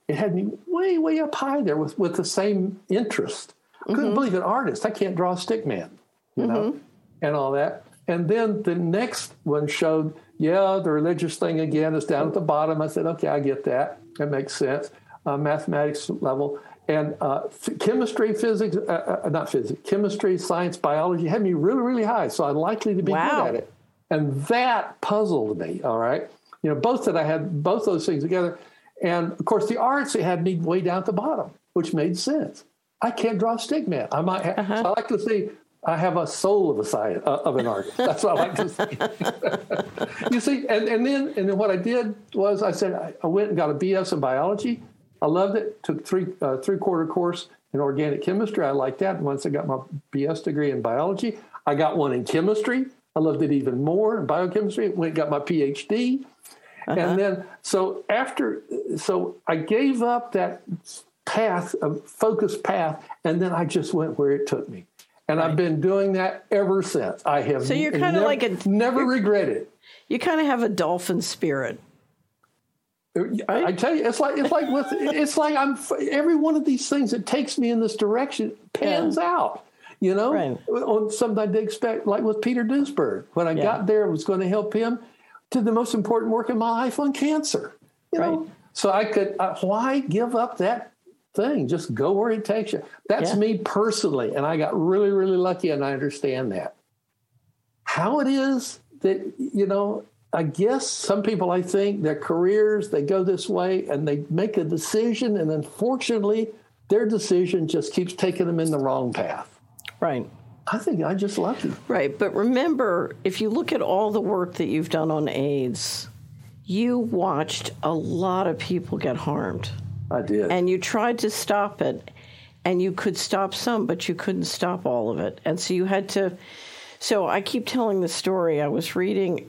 it had me way, way up high there with the same interest. I couldn't believe an artist. I can't draw a stick man, you know, and all that. And then the next one showed, the religious thing again is down at the bottom. I said, okay, I get that. That makes sense. Mathematics level. And chemistry, physics, not physics, chemistry, science, biology had me really, really high. So I'm likely to be good at it. And that puzzled me, all right? You know, that I had both those things together. And, of course, the arts, it had me way down at the bottom, which made sense. I can't draw a stick man. I might have, so I like to see I have a soul of an artist. That's what I like to see. You see, and then what I did was I said I went and got a BS in biology. I loved it. Took three-quarter course in organic chemistry. I liked that. And once I got my BS degree in biology, I got one in chemistry. I loved it even more in biochemistry. Went and got my PhD. And then so I gave up that path, a focused path, and then I just went where it took me. And I've been doing that ever since. I have. So you're kind of never regretted it. You kind of have a dolphin spirit. Right? I tell you, it's like I'm every one of these things that takes me in this direction pans out. You know, on something I did expect, like with Peter Duesberg. When I got there, I was going to help him to the most important work in my life on cancer. You know, so I could. Why give up that thing? Just go where it takes you. That's me personally, and I got really, really lucky, and I understand that. How it is that, you know, I guess some people, I think, their careers, they go this way, and they make a decision, and unfortunately, their decision just keeps taking them in the wrong path. Right. I think I'm just lucky. Right. But remember, if you look at all the work that you've done on AIDS, you watched a lot of people get harmed. I did. And you tried to stop it, and you could stop some, but you couldn't stop all of it. And so you had to. So I keep telling the story. I was reading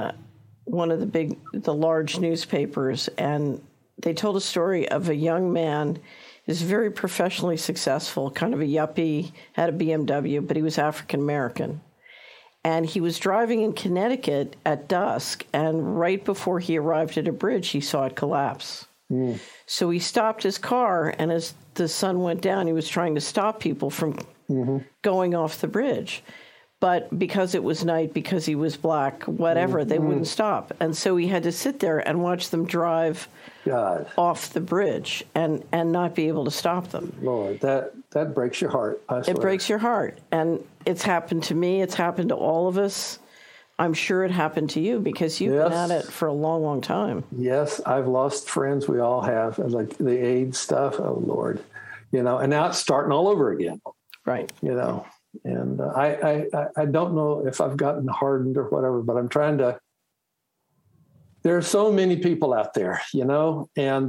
one of the large newspapers, and they told a story of a young man who's very professionally successful, kind of a yuppie, had a BMW, but he was African American. And he was driving in Connecticut at dusk, and right before he arrived at a bridge, he saw it collapse. So he stopped his car, and as the sun went down, he was trying to stop people from going off the bridge. But because it was night, because he was black, whatever, they wouldn't stop. And so he had to sit there and watch them drive off the bridge and not be able to stop them. Lord, that breaks your heart, I swear. It breaks your heart. And it's happened to me. It's happened to all of us. I'm sure it happened to you because you've been at it for a long, long time. Yes, I've lost friends. We all have. And like the AIDS stuff, oh, Lord. You know, and now it's starting all over again. Right. You know, and I don't know if I've gotten hardened or whatever, but I'm trying to. There are so many people out there, you know, and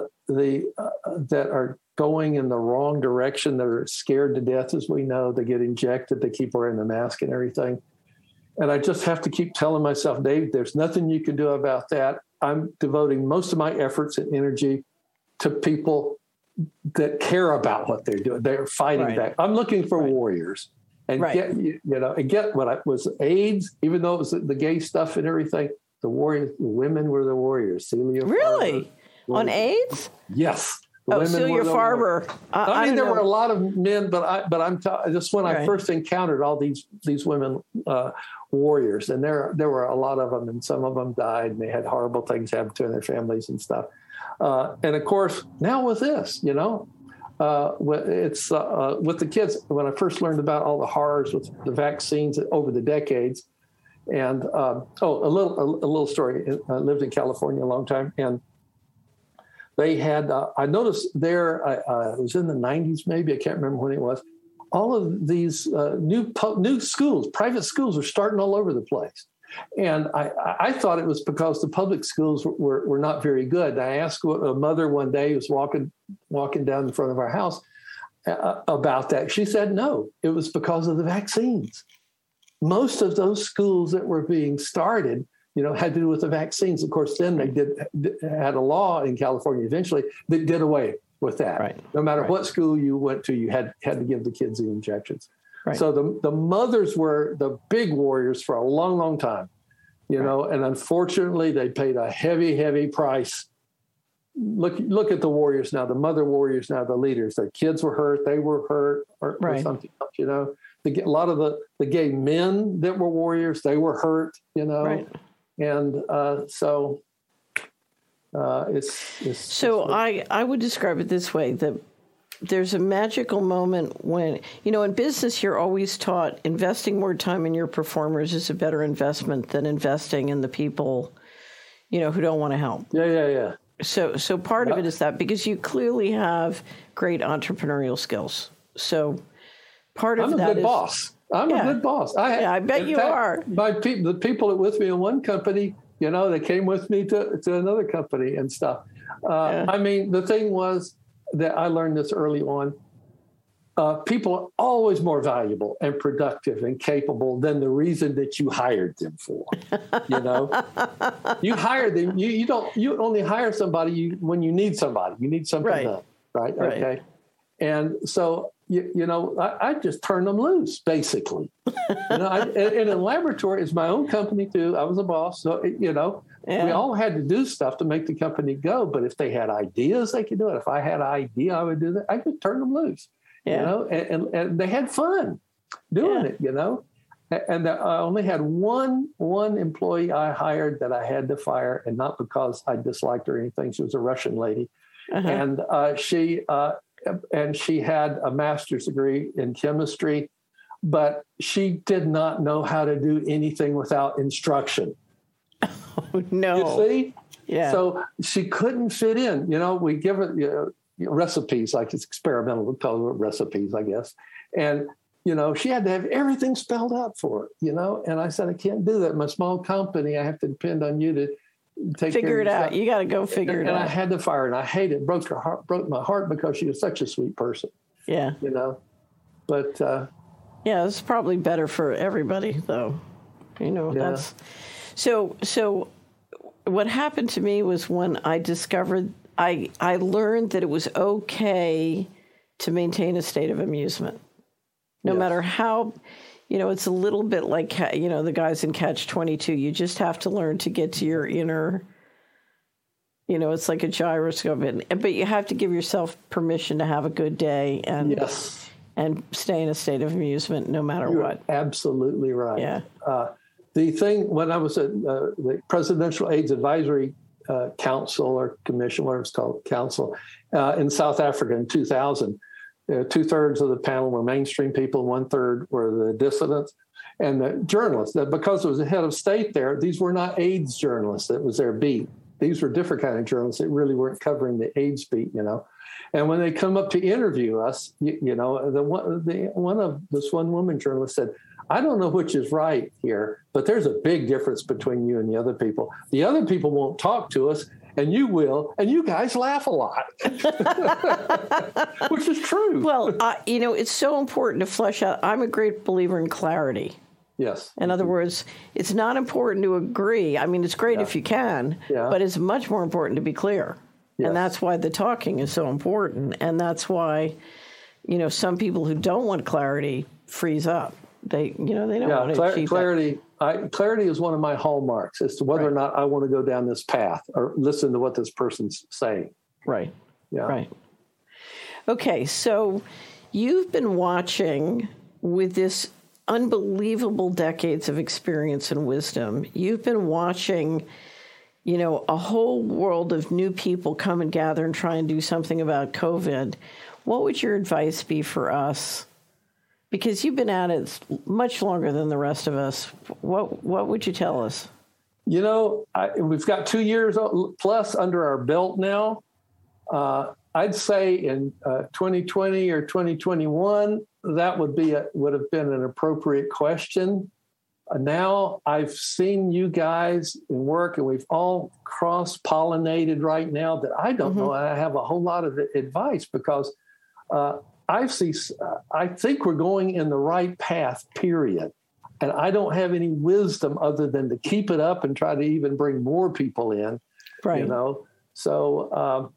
that are going in the wrong direction. They're scared to death, as we know. They get injected. They keep wearing the mask and everything. And I just have to keep telling myself, Dave, there's nothing you can do about that. I'm devoting most of my efforts and energy to people that care about what they're doing. They're fighting back. I'm looking for warriors and get what I was AIDS, even though it was the gay stuff and everything. The warriors, the women were the warriors. Celia really? Farber, on AIDS? Yes. Celia Farber. I mean, there were a lot of men, but I'm just when I first encountered all these women warriors, and there were a lot of them, and some of them died, and they had horrible things happen to their families and stuff. And of course, now with this, you know, it's with the kids. When I first learned about all the horrors with the vaccines over the decades, and a little story. I lived in California a long time, and they had, I noticed there, it was in the 90s maybe, I can't remember when it was, all of these new schools, private schools are starting all over the place. And I thought it was because the public schools were not very good. I asked a mother one day who was walking down in front of our house about that. She said, no, it was because of the vaccines. Most of those schools that were being started, you know, had to do with the vaccines. Of course, then they had a law in California eventually that did away with that. Right. No matter what school you went to, you had to give the kids the injections. Right. So the mothers were the big warriors for a long, long time, you know, and unfortunately they paid a heavy, heavy price look at the warriors now, the mother warriors now, the leaders. Their kids were hurt, they were hurt, or something else, you know. A lot of the gay men that were warriors, they were hurt, you know. Right. And I would describe it this way, that there's a magical moment when, you know, in business, you're always taught investing more time in your performers is a better investment than investing in the people, you know, who don't want to help. Yeah. So part of it is that, because you clearly have great entrepreneurial skills. So part of that is... I'm a good boss. I'm a good boss. I bet you are. The people that were with me in one company, you know, they came with me to another company and stuff. I mean, the thing was that I learned this early on. People are always more valuable and productive and capable than the reason that you hired them for. You know, you hire them. You only hire somebody when you need somebody. You need something done, right? Okay. And so, you know, I just turned them loose, basically. You know, and in a laboratory, it's my own company too. I was a boss, so you know, we all had to do stuff to make the company go. But if they had ideas, they could do it. If I had an idea, I would do that. I just turned them loose. You know, and they had fun doing it. You know, and I only had one employee I hired that I had to fire, and not because I disliked her or anything. She was a Russian lady, and she had a master's degree in chemistry, but she did not know how to do anything without instruction. Oh, no. You see? Yeah. So she couldn't fit in. You know, we give her recipes, like it's experimental, we call it recipes, I guess. And, you know, she had to have everything spelled out for her, you know. And I said, I can't do that. In my small company, I have to depend on you to figure it out. You got to go figure it out. And I had to fire her, and I hated it. Broke my heart because she was such a sweet person. Yeah. You know, but yeah, it's probably better for everybody, though. You know, that's so. What happened to me was when I discovered, I learned that it was okay to maintain a state of amusement, no matter how. You know, it's a little bit like, you know, the guys in Catch-22. You just have to learn to get to your inner, you know, it's like a gyroscope. But you have to give yourself permission to have a good day and stay in a state of amusement no matter what. Absolutely right. Yeah. The thing, when I was at the Presidential AIDS Advisory Council or Commission, whatever it's called, council, in South Africa in 2000, 2/3 of the panel were mainstream people, 1/3 were the dissidents and the journalists. That because it was the head of state there, these were not AIDS journalists. That was their beat. These were different kind of journalists that really weren't covering the AIDS beat, you know. And when they come up to interview us, you know, this one woman journalist said, I don't know which is right here, but there's a big difference between you and the other people. The other people won't talk to us, and you will, and you guys laugh a lot, which is true. Well, you know, it's so important to flesh out. I'm a great believer in clarity. Yes. In other words, it's not important to agree. I mean, it's great if you can, but it's much more important to be clear. Yes. And that's why the talking is so important. And that's why, you know, some people who don't want clarity freeze up. They don't want to achieve clarity. Clarity is one of my hallmarks as to whether or not I want to go down this path or listen to what this person's saying. Right. Yeah. Right. Okay. So you've been watching with this unbelievable decades of experience and wisdom. You've been watching, you know, a whole world of new people come and gather and try and do something about COVID. What would your advice be for us? Because you've been at it much longer than the rest of us. What would you tell us? You know, we've got 2 years plus under our belt now. I'd say in 2020 or 2021, that would have been an appropriate question. Now I've seen you guys in work, and we've all cross-pollinated right now that I don't know. I have a whole lot of advice because I think we're going in the right path, period. And I don't have any wisdom other than to keep it up and try to even bring more people in, you know? So,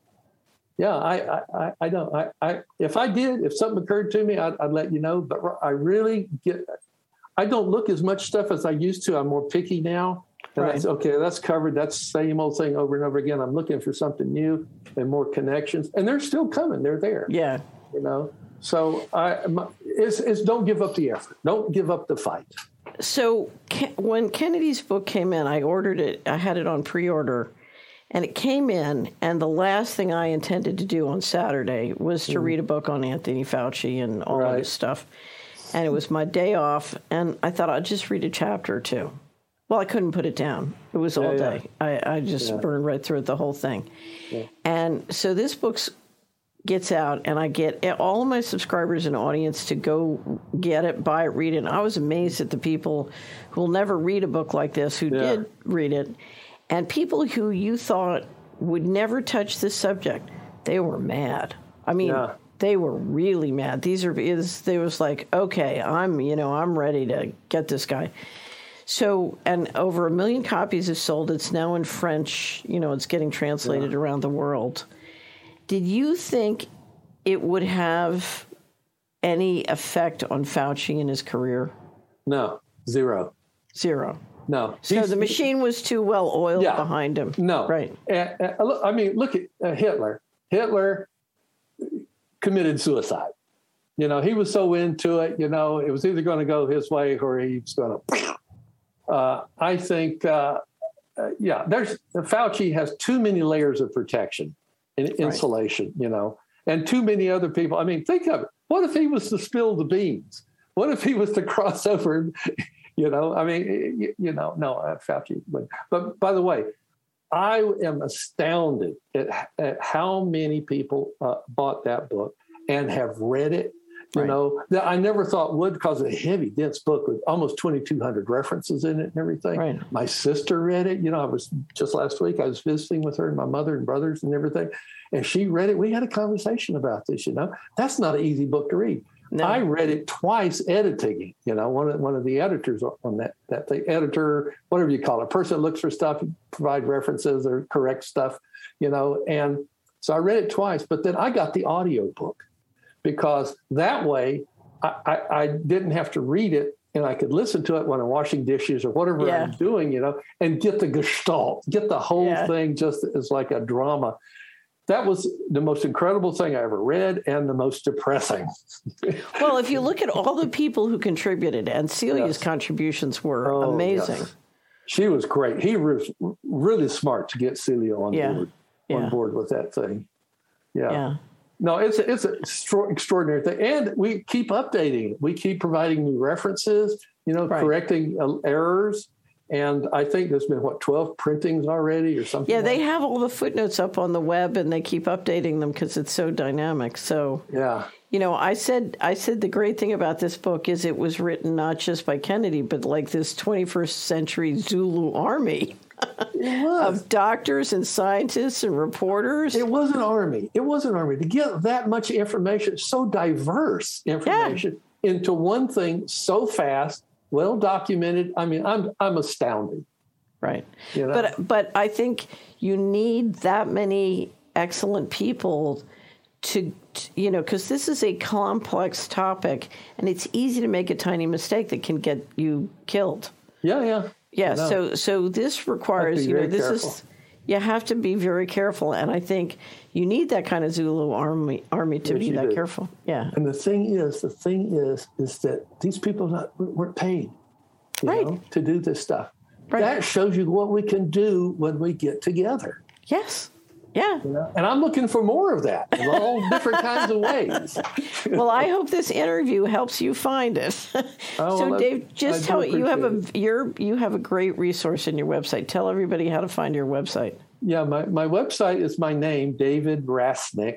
I don't, if something occurred to me, I'd let you know, but I don't look as much stuff as I used to. I'm more picky now. And Right. that's okay. That's covered. That's the same old thing over and over again. I'm looking for something new and more connections, and they're still coming. They're there. Yeah. So it's don't give up the effort. Don't give up the fight. So when Kennedy's book came in, I ordered it. I had it on pre-order, and it came in. And the last thing I intended to do on Saturday was to read a book on Anthony Fauci and all of his stuff. And it was my day off, and I thought I'd just read a chapter or two. Well, I couldn't put it down. It was all day. I just burned right through it, the whole thing. Yeah. And so this book gets out, and I get all of my subscribers and audience to go get it, buy it, read it. And I was amazed at the people who will never read a book like this who did read it. And people who you thought would never touch this subject, they were mad. I mean, they were really mad. They was like, okay, I'm ready to get this guy. So, and over 1 million copies have sold. It's now in French. It's getting translated around the world. Did you think it would have any effect on Fauci in his career? No, zero. No. So the machine was too well oiled behind him. No. Right. I mean, look at Hitler. Hitler committed suicide. He was so into it. It was either going to go his way or he was going to. I think, Fauci has too many layers of protection and insulation, and too many other people. I mean, think of it. What if he was to spill the beans? What if he was to cross over? Fauci. But by the way, I am astounded at how many people bought that book and have read it. That I never thought would, because it's a heavy, dense book with almost 2,200 references in it and everything. Right. My sister read it. I was just last week, I was visiting with her and my mother and brothers and everything. And she read it. We had a conversation about this, That's not an easy book to read. No. I read it twice editing it. One of the editors on that thing, editor, whatever you call it, person that looks for stuff, provide references or correct stuff, And so I read it twice, but then I got the audio book. Because that way I didn't have to read it, and I could listen to it when I'm washing dishes or whatever I'm doing, and get the gestalt, get the whole thing just as like a drama. That was the most incredible thing I ever read and the most depressing. Well, if you look at all the people who contributed, and Celia's contributions were amazing. Yes. She was great. He was really smart to get Celia on board with that thing. Yeah. No, it's an extraordinary thing. And we keep updating it. We keep providing new references, correcting errors. And I think there's been, 12 printings already or something? Yeah, they have all the footnotes up on the web, and they keep updating them because it's so dynamic. So, I said the great thing about this book is it was written not just by Kennedy, but like this 21st century Zulu army. Of doctors and scientists and reporters. It was an army. To get that much information, so diverse information into one thing so fast, well documented. I mean, I'm astounded. Right. But I think you need that many excellent people to because this is a complex topic, and it's easy to make a tiny mistake that can get you killed. Yeah. Yeah, so this requires, you have to be very careful, and I think you need that kind of Zulu army to be that careful. Yeah. And the thing is that these people weren't paid, to do this stuff. Right. That shows you what we can do when we get together. Yes. Yeah. And I'm looking for more of that in all different kinds of ways. Well, I hope this interview helps you find it. So, Dave, just tell you have a great resource in your website. Tell everybody how to find your website. Yeah, my website is my name, David Rasnick,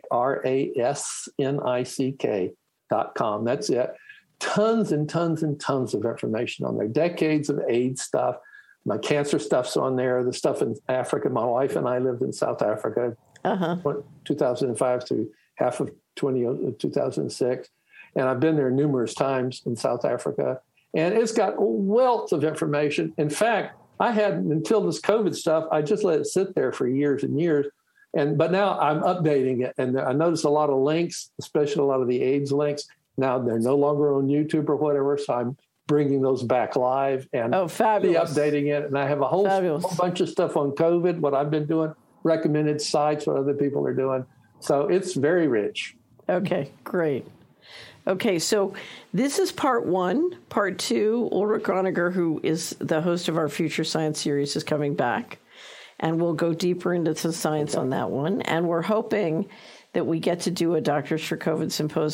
RASNICK.com. That's it. Tons and tons and tons of information on there. Decades of AIDS stuff. My cancer stuff's on there, the stuff in Africa. My wife and I lived in South Africa, 2005 through half of 2006. And I've been there numerous times in South Africa. And it's got a wealth of information. In fact, I had, until this COVID stuff, I just let it sit there for years and years. But now I'm updating it. And I noticed a lot of links, especially a lot of the AIDS links. Now they're no longer on YouTube or whatever. So I'm bringing those back live and fabulous. updating it. And I have a whole bunch of stuff on COVID, what I've been doing, recommended sites, what other people are doing. So it's very rich. Okay, great. Okay, so this is part one. Part two, Ulrich Gröninger, who is the host of our Future Science series, is coming back. And we'll go deeper into the science on that one. And we're hoping that we get to do a Doctors for COVID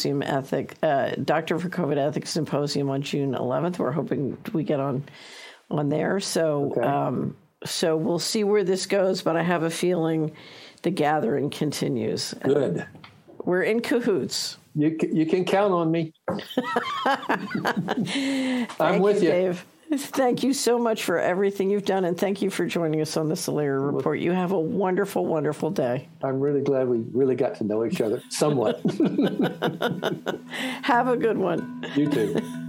Ethics Symposium on June 11th. We're hoping we get on there. So, so we'll see where this goes, but I have a feeling the gathering continues. Good. We're in cahoots. You can count on me. I'm with you, Dave. Thank you so much for everything you've done, and thank you for joining us on the Celera Report. You have a wonderful, wonderful day. I'm really glad we really got to know each other somewhat. Have a good one. You too.